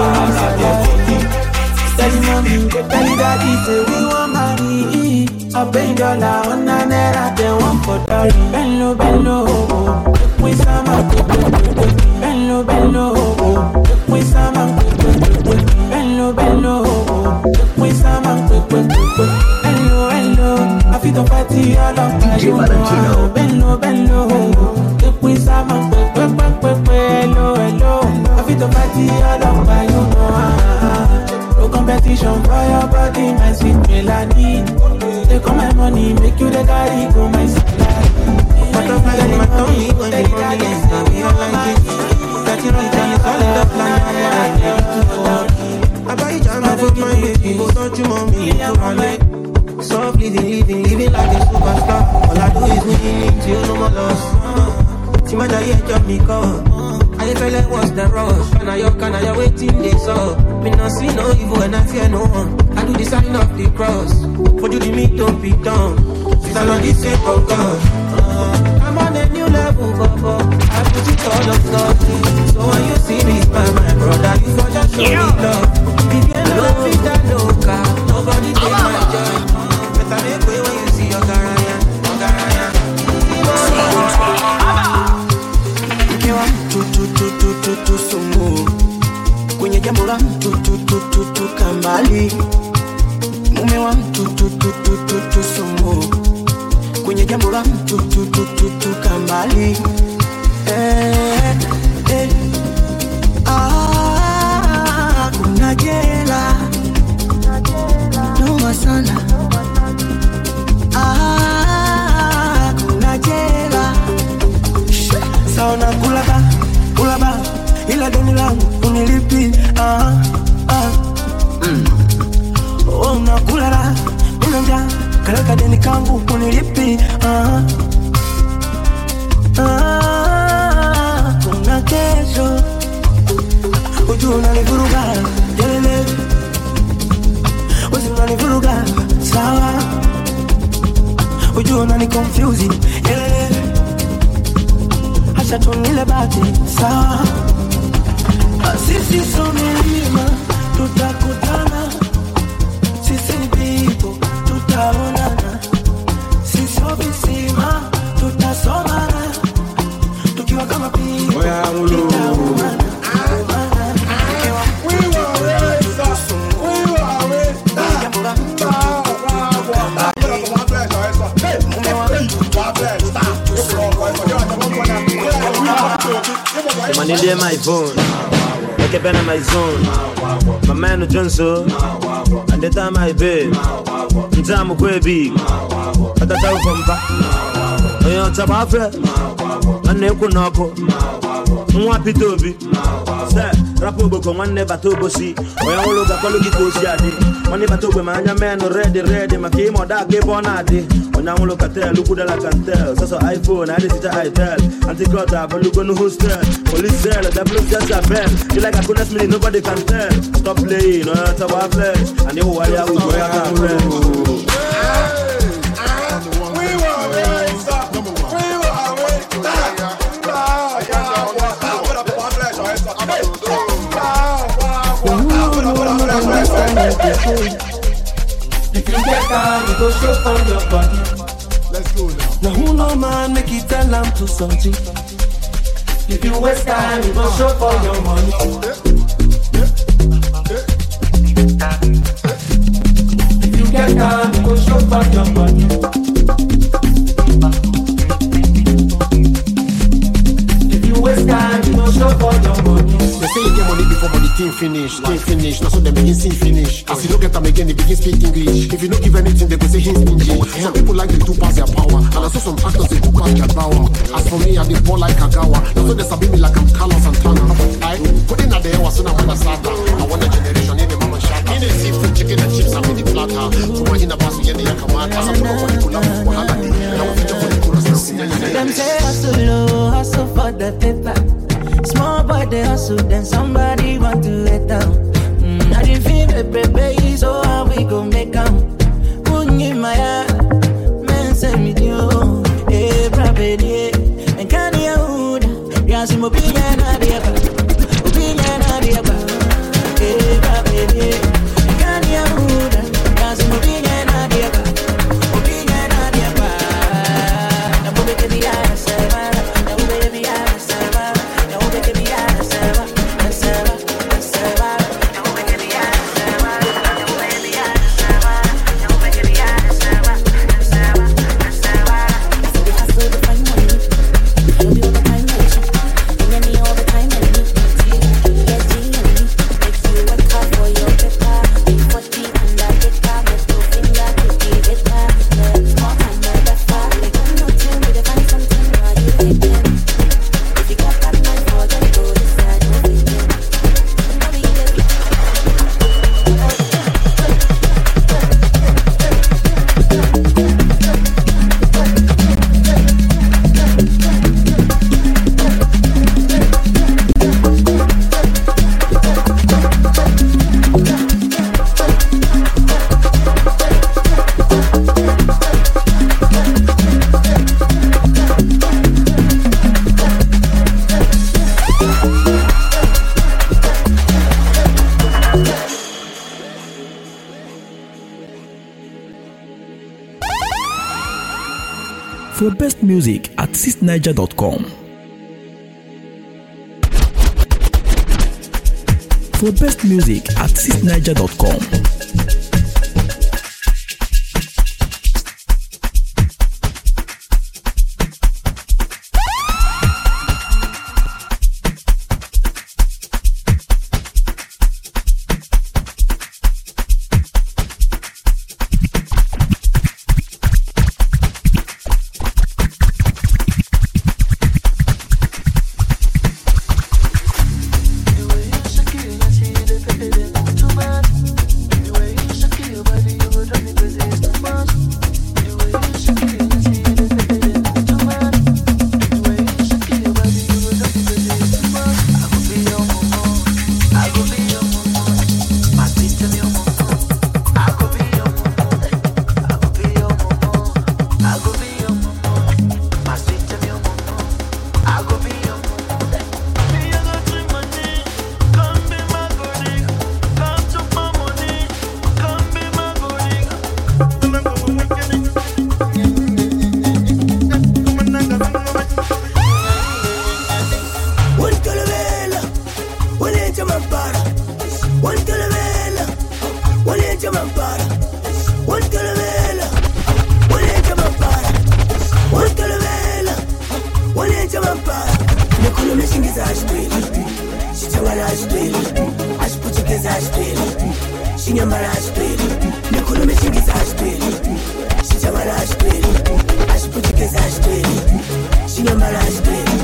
S22: carry. Tell you mommy, tell you daddy, say we want money. I pay dollar on a naira, they want for dollar. Bello, bello, we sama, bello, bello, we sama, bello, bello, we sama, bello, bello. I feel the party all up, you know. Bello, bello, we sama, bello, bello. I feel the party all up, you know. No competition for your body, my sweet melody. Take all my money, make you the carry, go my salary. Butterfly in my tummy, when the money is now we all like it. That you don't tell it all in the plan, I'm ready to go. I buy you jam, I put my baby, go don't you mommy, into my leg. Softly living, living like a superstar. All I do is win, till no more loss. See my diet, job me call. I feel like what's the rush? Now you're kind of waiting this up. Me not see no evil and I fear no one. I do the sign of the cross. For you the meat don't be done. Since I'm on the sake of God. uh, I'm on a new level, Bobo. I put it all on God. So when you see me by my brother, you for just show me love. If you know fit that loca, nobody take my joy. Better make way when you see your Garayan, your Garayan. Tu tu tu tu tu tu sumu kwenye jambo la tu tu tu tu tu kambali mume wa tu tu tu tu tu tu sumu kwenye jambo la tu tu tu tu tu kambali eh eh ah kuna jela noma sana ah kuna jela saona kulaba kulaba ila deni langu unilipi ah ah mm. Oh unakulala unanja kaleka deni kangu unilipi ah ah kuna kesho ujua unanivuruga jelele ujua unanivuruga sawa ujua unaniconfuse jelele tunile bati sawa
S7: Sisi somelima, tutakutana. Sisi ni people, tutaonana. Sisi ofisima, tutasomana. Tukiwa kama people, tutaumana.
S22: Man in my phone, like a pen in my zone. My man no Johnson, and the time I bed, in time of quay big. At the time from back, I am Tabafe, and Neko Noko, Mwapi Toby. Sir, Rapo Boko, one never tobo see. When I look at Kologi Kosiadi, one never tobo, my man ready, ready, my game or that gave on a day. When I look at tell, look what I can tell. So, so iPhone, I did I tell. Anti-cut up, but look on the hostel. Police cell, the blue just a bell. You like a goodness minute, nobody can tell. Stop playing, no matter what flesh. And you why I was going to friend.
S7: If you get down, you go show for your body.
S14: Let's go now.
S7: Now who no man make it tell them to something. If you waste time, you go show for your money. If you get down, you go show for your money. If you waste time, you go show for your money.
S1: They say you get money before money thing finish, thing finish. Now so they begin sing finish. As you don't get them again, they begin speak English. If you don't give anything, they go say he's stingy. Some people like to do pass their power, and I saw some actors they do pass their power. As for me, I did ball like Kagawa. Now so they sabi me like I'm Carlos Santana. I put in a day was soon I want to start. I want a generation in the mama shot. In the seafood, chicken and chips, I'm in the platter. So I in the pass in the Yakamata. As I put up for the Kula for Haladi. Now I feature for the Kura.
S3: Them say hustle low, hustle for the paper. Small boy they hustle, then somebody want to let down. Mm, I didn't feel the baby, so how we gon' make them? Put in my heart, man send me you. Hey, brother, and can you hold? Yes, I'm opinion idea, opinion idea. Hey, brother, and can you hold? Yes, I'm opinion idea, opinion idea. Now we can be honest, now we can be honest.
S2: For best music at sis niger dot com. For best music at sis niger dot com.
S7: The way you
S4: raspberry. Signor ma raspberry. Mio culo mi singhi raspberry. Si chiama raspberry. Asputi che raspberry. Signor ma raspberry.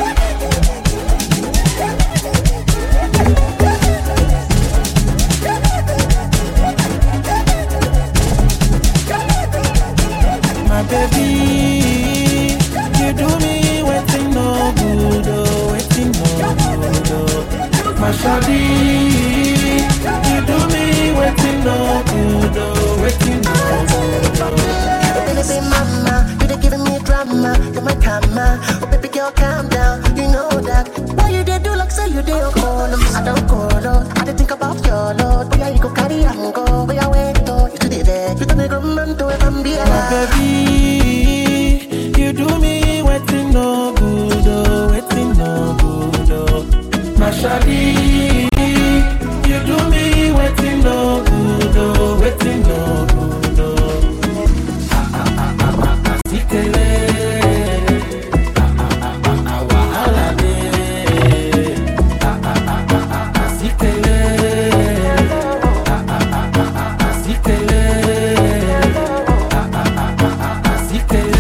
S18: My baby, you do me waiting no good, oh, waiting no good, oh. My shawty, you do me waiting no good, oh, waiting no good, oh.
S9: Baby, mama, you done giving me drama, you're my karma. Oh, baby girl, calm down, you know that. Why you did do like say you did call them? I don't call them, I did think about your lord. But yeah, you go carry and go, but yeah, wait, oh, you did it. You done make a man to it and be alive.
S18: My baby, you do me waiting no good, oh, waiting no good, oh. My shawty, you do me waiting no good, oh, waiting no good, oh. Ah ah ah ah ah ah, sikele. Ah ah ah ah ah, wahala de. Ah ah ah ah ah, sikele. Ah ah ah ah ah, sikele. Ah ah ah ah ah, sikele.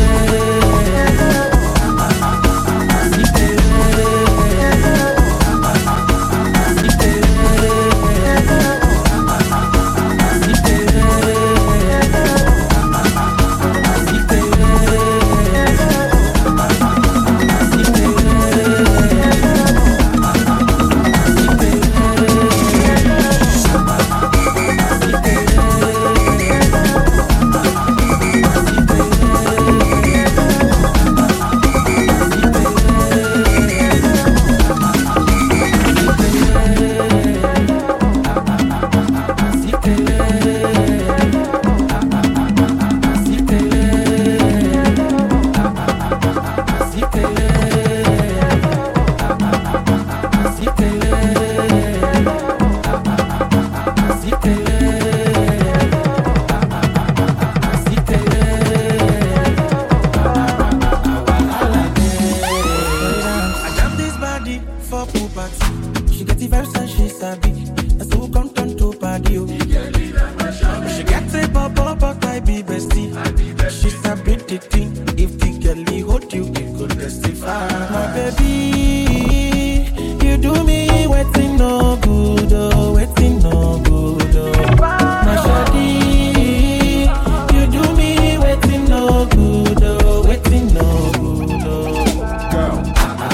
S18: I jam this body for pool party. She get the vibes and she sabi. And so come turn to party, oh. She gets a pop up, but I be bestie. She sabi the thing. If the girlie hold you, it could testify. My baby, you do me waiting no good, oh, waiting no good, oh. My shawty, you do me waiting no good, oh, waiting no good, oh. Girl.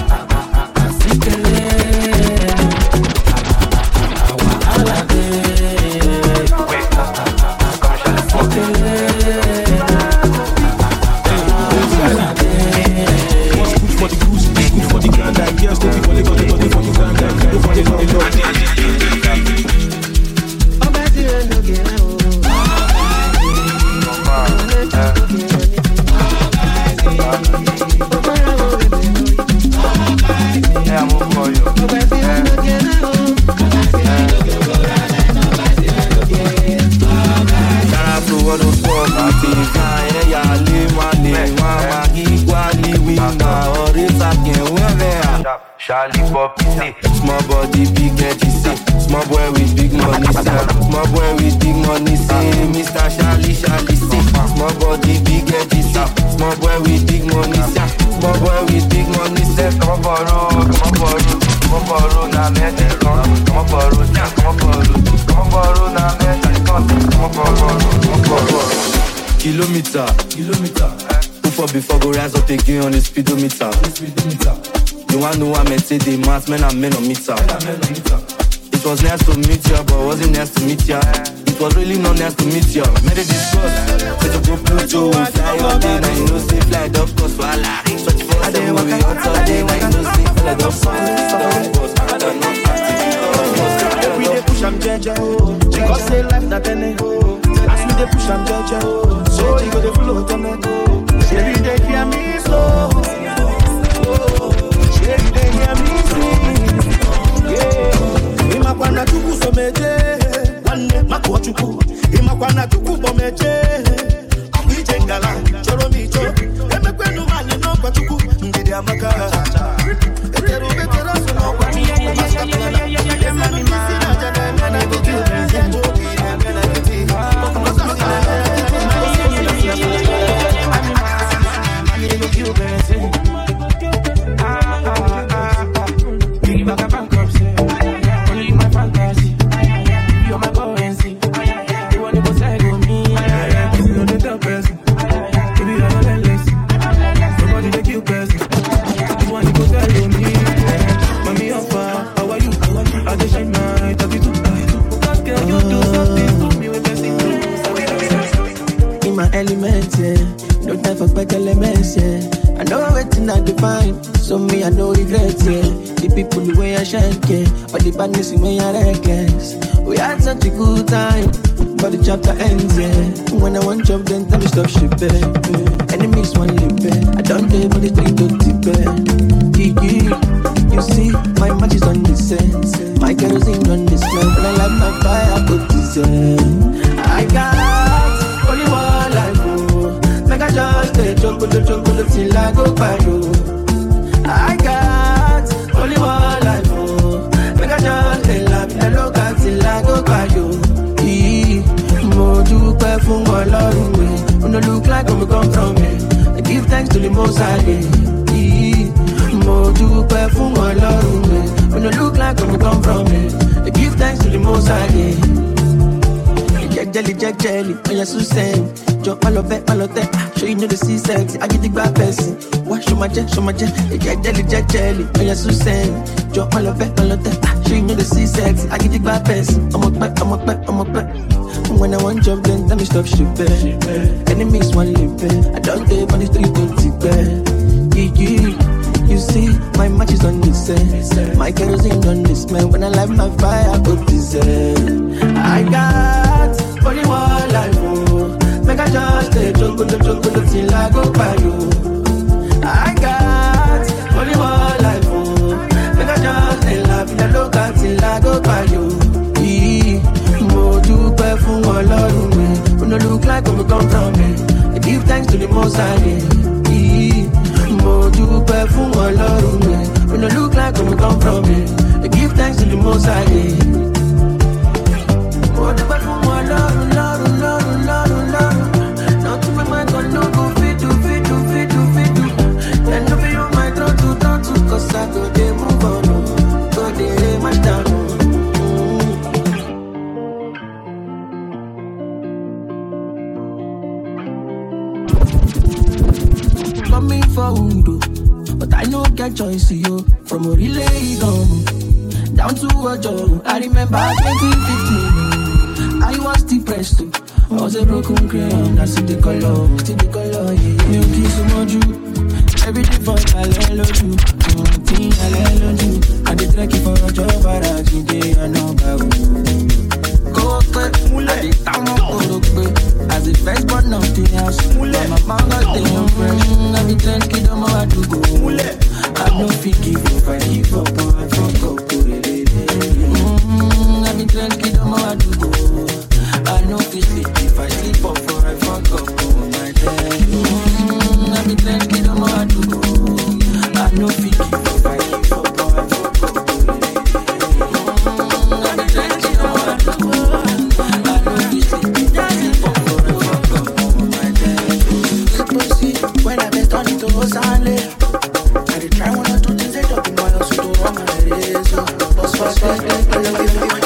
S21: Charlie Poppy,
S22: small body, big head, you say. Small boy with big money, say. Small boy with big money, say. Mister Charlie, Charlie, say. Small body, big head, you say. Small boy with big money, say. Small boy with big money, say.
S21: come on for road, come on for road, come on for road, now me the run. Come on for road, come on for road, come on for road, now me the run. Come on for road, come on for road.
S22: Kilometer, kilometer. Who for before go rise up again on the speedometer? Speedometer. You wanna know I'm at the mass, man, I'm men on meter. It was nice to meet you, but wasn't nice to meet ya. It was really not nice to meet ya. Made a discuss, set up go Pluto, fly all day, now you know say fly up cost for Allah. Such for a day, we be out all day, now you know say fly up cost.
S18: We dey push am jeje, because say life not any. As we dey push am jeje, so you go dey flow tomato. Baby, they hear me slow. Baby, they hear me sing. Yeah, imakwana chuku someje, wane makwa chuku. Imakwana chuku bomeje, amije ngala, choro micho. Eme kwenu mani no kwa chuku, ndidi amaka. Eteru betera so no kwa chuku.
S6: elements, yeah. No time for back elements, yeah. I know waiting I define, so me I no regret, yeah. The people the way I shine, yeah. But the badness in me I reckless. We had such a good time, but the chapter ends, yeah. When I want job, then tell me stop shipping. Yeah. Enemies want live, I don't care for the street to tip it. You see, my match is on the sense. My kerosene on the smell. When I light my fire, I put this in. I got only one life, oh. Make I just stay chocolate, chocolate till I go by you. I got only one life, oh. Make I just stay love in the local till I go by you. Mo dúpẹ́ fún Ọlọ́run mi, no look like where we come from me. I give thanks to the Most High. Mo dúpẹ́ fún Ọlọ́run mi, no look like where we come from me. I give thanks to the Most High. Jelly, jelly, jelly, when you're so same. Jump all of it, all of that. Show you know the sea sexy. I get the grab person. Watch show my jet, show my jet. Jelly, jelly, jelly, when you're so same. Jump all of it, all of that. Show you know the sea sexy. I get the grab person. I'm a back, I'm a back, I'm a back. When I want job, then tell me stop shipping. Enemies want live. I don't take on the street to tip it. You see, my match is on the set. My kerosene on the smell. When I light my fire, I put this in. I got only one life, oh. Make I just stay chocolate, chocolate till I go by you. I got only one life, oh. Make I just stay love in the local till I go by you. Mo dúpẹ́ fún Ọlọ́run mi, no look like where we come from me. I give thanks to the Most High. Mo dúpẹ́ fún Ọlọ́run mi, no look like where we come from me. I give thanks to the Most High. Mo dúpẹ́ fún Ọlọ́run, Ọlọ́run, Ọlọ́run, Ọlọ́run, Ọlọ́run. Not to make my God no go fit to, fit to, fit to, fit to. Then no be on my throat to, throat to, cause I go dey move on, go dey march down. Coming forward, but I no get choice, yo. From a relay gun down to a job. I remember twenty fifteen, I was depressed too. I was a broken crayon, I see the color, see the color, yeah. Me kiss so much you, everything for I love you, everything I love you. I did track it for a job, but I did I know about go back, I did time go back. As the first born of the house, my mama got the young fresh. I be ten kid on my do go. I no fit give up, I give up, I fuck up. Mm, I be ten kid on my do go. I no fit sleep if I sleep up, or I fuck up. My day. Mm, I be ten kid on my do go. I no fit give up, I give up, or I fuck up. Mm, I be ten kid on my do go. I no fit sleep if I sleep up. When I bet on it to Osale, I did try one or two things, they don't be my house to run my race. Boss, boss, boss, I love you.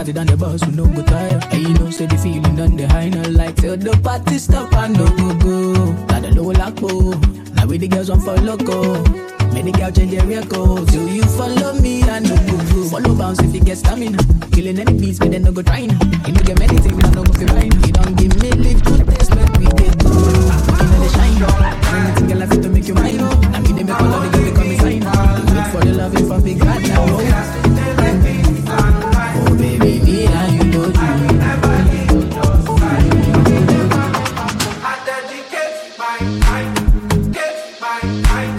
S5: started on the bus, we no go tire. And you know, say the feeling done the high, no like till the party stop and no go go. Got the low lock, now we the girls on for loco. Many girls change their record. So you follow me and no go go. Follow bounce if you get stamina. Killing any beats, but then no go trying. You no get many things, but no go feel fine. You don't give me little taste, but we get do. You know the shine. Anything girl I fit to make you mine. Now me they make all of the girls they call me sign. Wait for the loving from big bad now. Oh baby, me and you know you.
S8: I dedicate my time, get my time.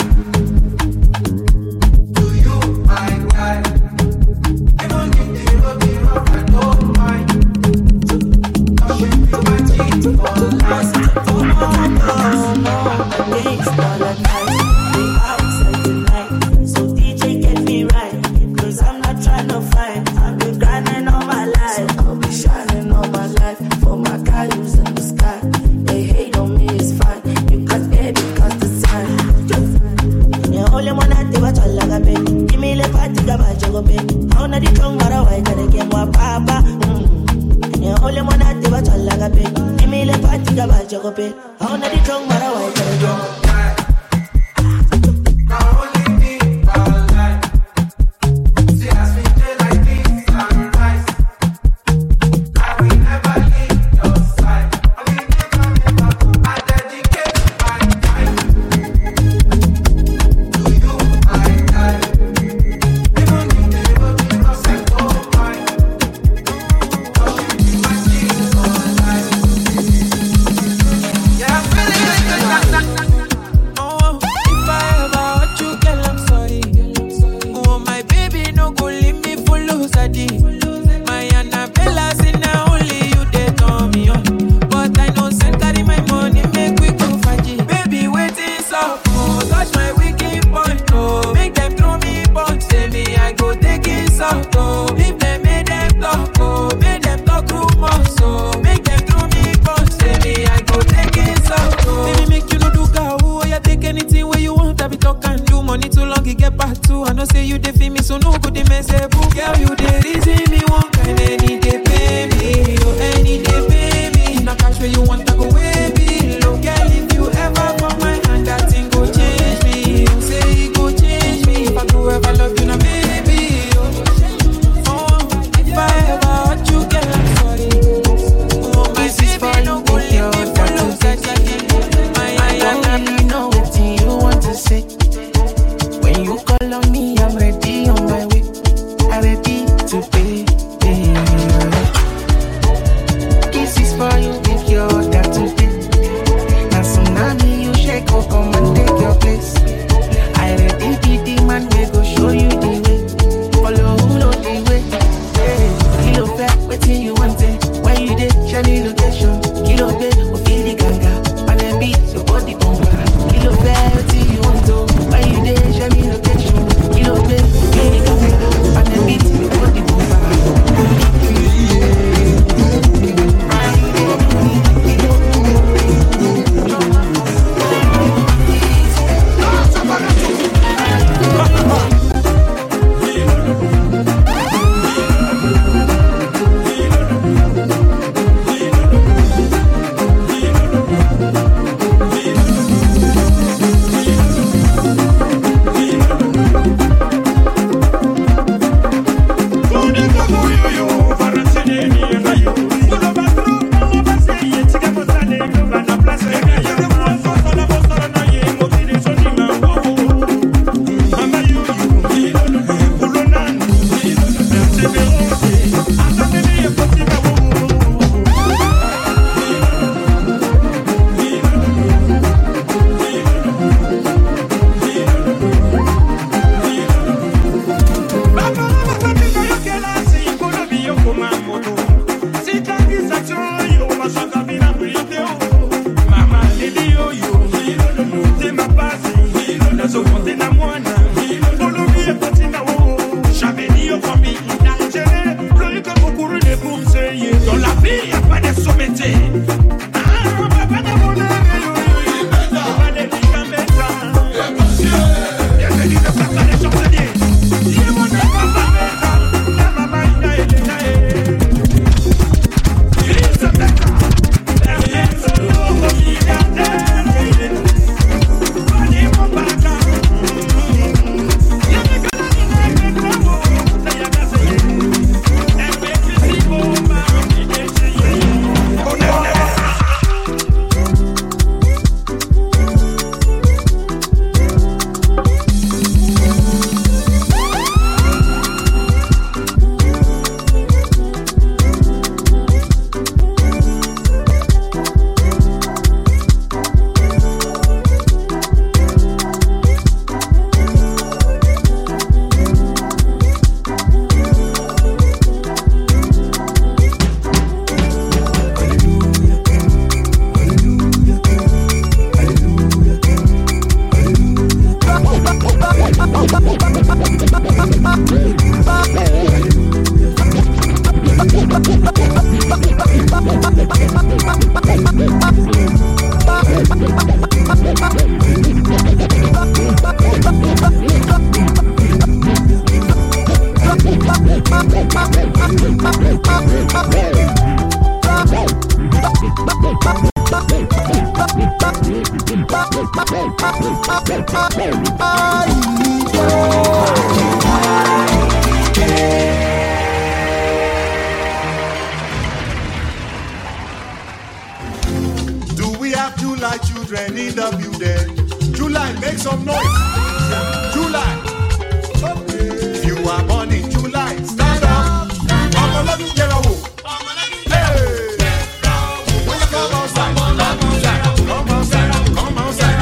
S14: Do we have July children in the building? July, make some noise. July. If you are born in July, stand up. I'm a love you, get a woo. Hey. When you come outside, come outside, come outside, come outside.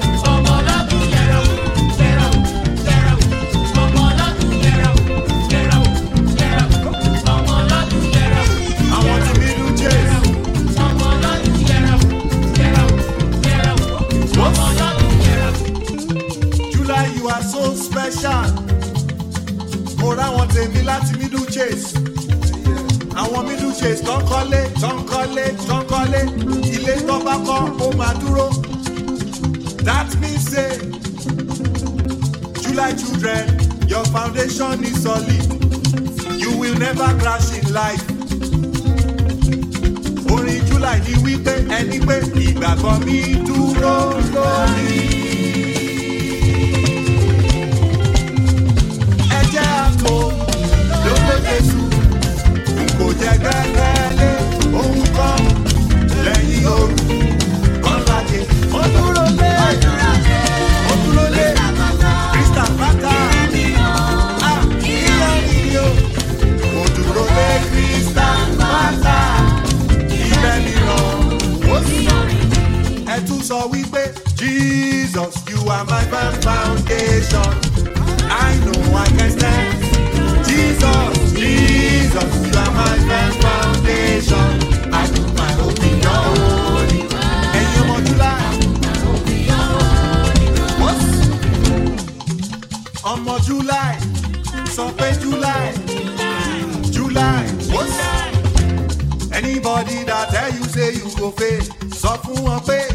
S14: I want to meet you, Chase. July, you are so special. Kóra wọn tèmi láti middle chase. Àwọn middle chase tán kọ́lé, tán kọ́lé, tán kọ́lé. Ilé tó bá kọ́, ó máa dúró. That means say, July children, your foundation is solid. You will never crash in life. Orin July ni wípé ẹni pé ìgbàgbọ́ mi dúró lórí. Ẹ jẹ́ àpò lóko Jésù, kò jẹ́ gbẹ́gbẹ́lé ohun kan lẹ́yìn òru. Kọ́ńlájẹ, ó dúró lé, ó dúró lé, Krista Baka, ah, ìyá mi o, ó dúró lé Krista Baka. Ẹ tún sọ wípé Jesus, you are my firm foundation. I know I can stand. Jesus, Jesus, you are my firm foundation. I put my hope in your holy word. Ẹ̀yin ọmọ July. What? Ọmọ July. Sọ pé July. July. What? Anybody that tell you say you go fail, sọ fún wọn pé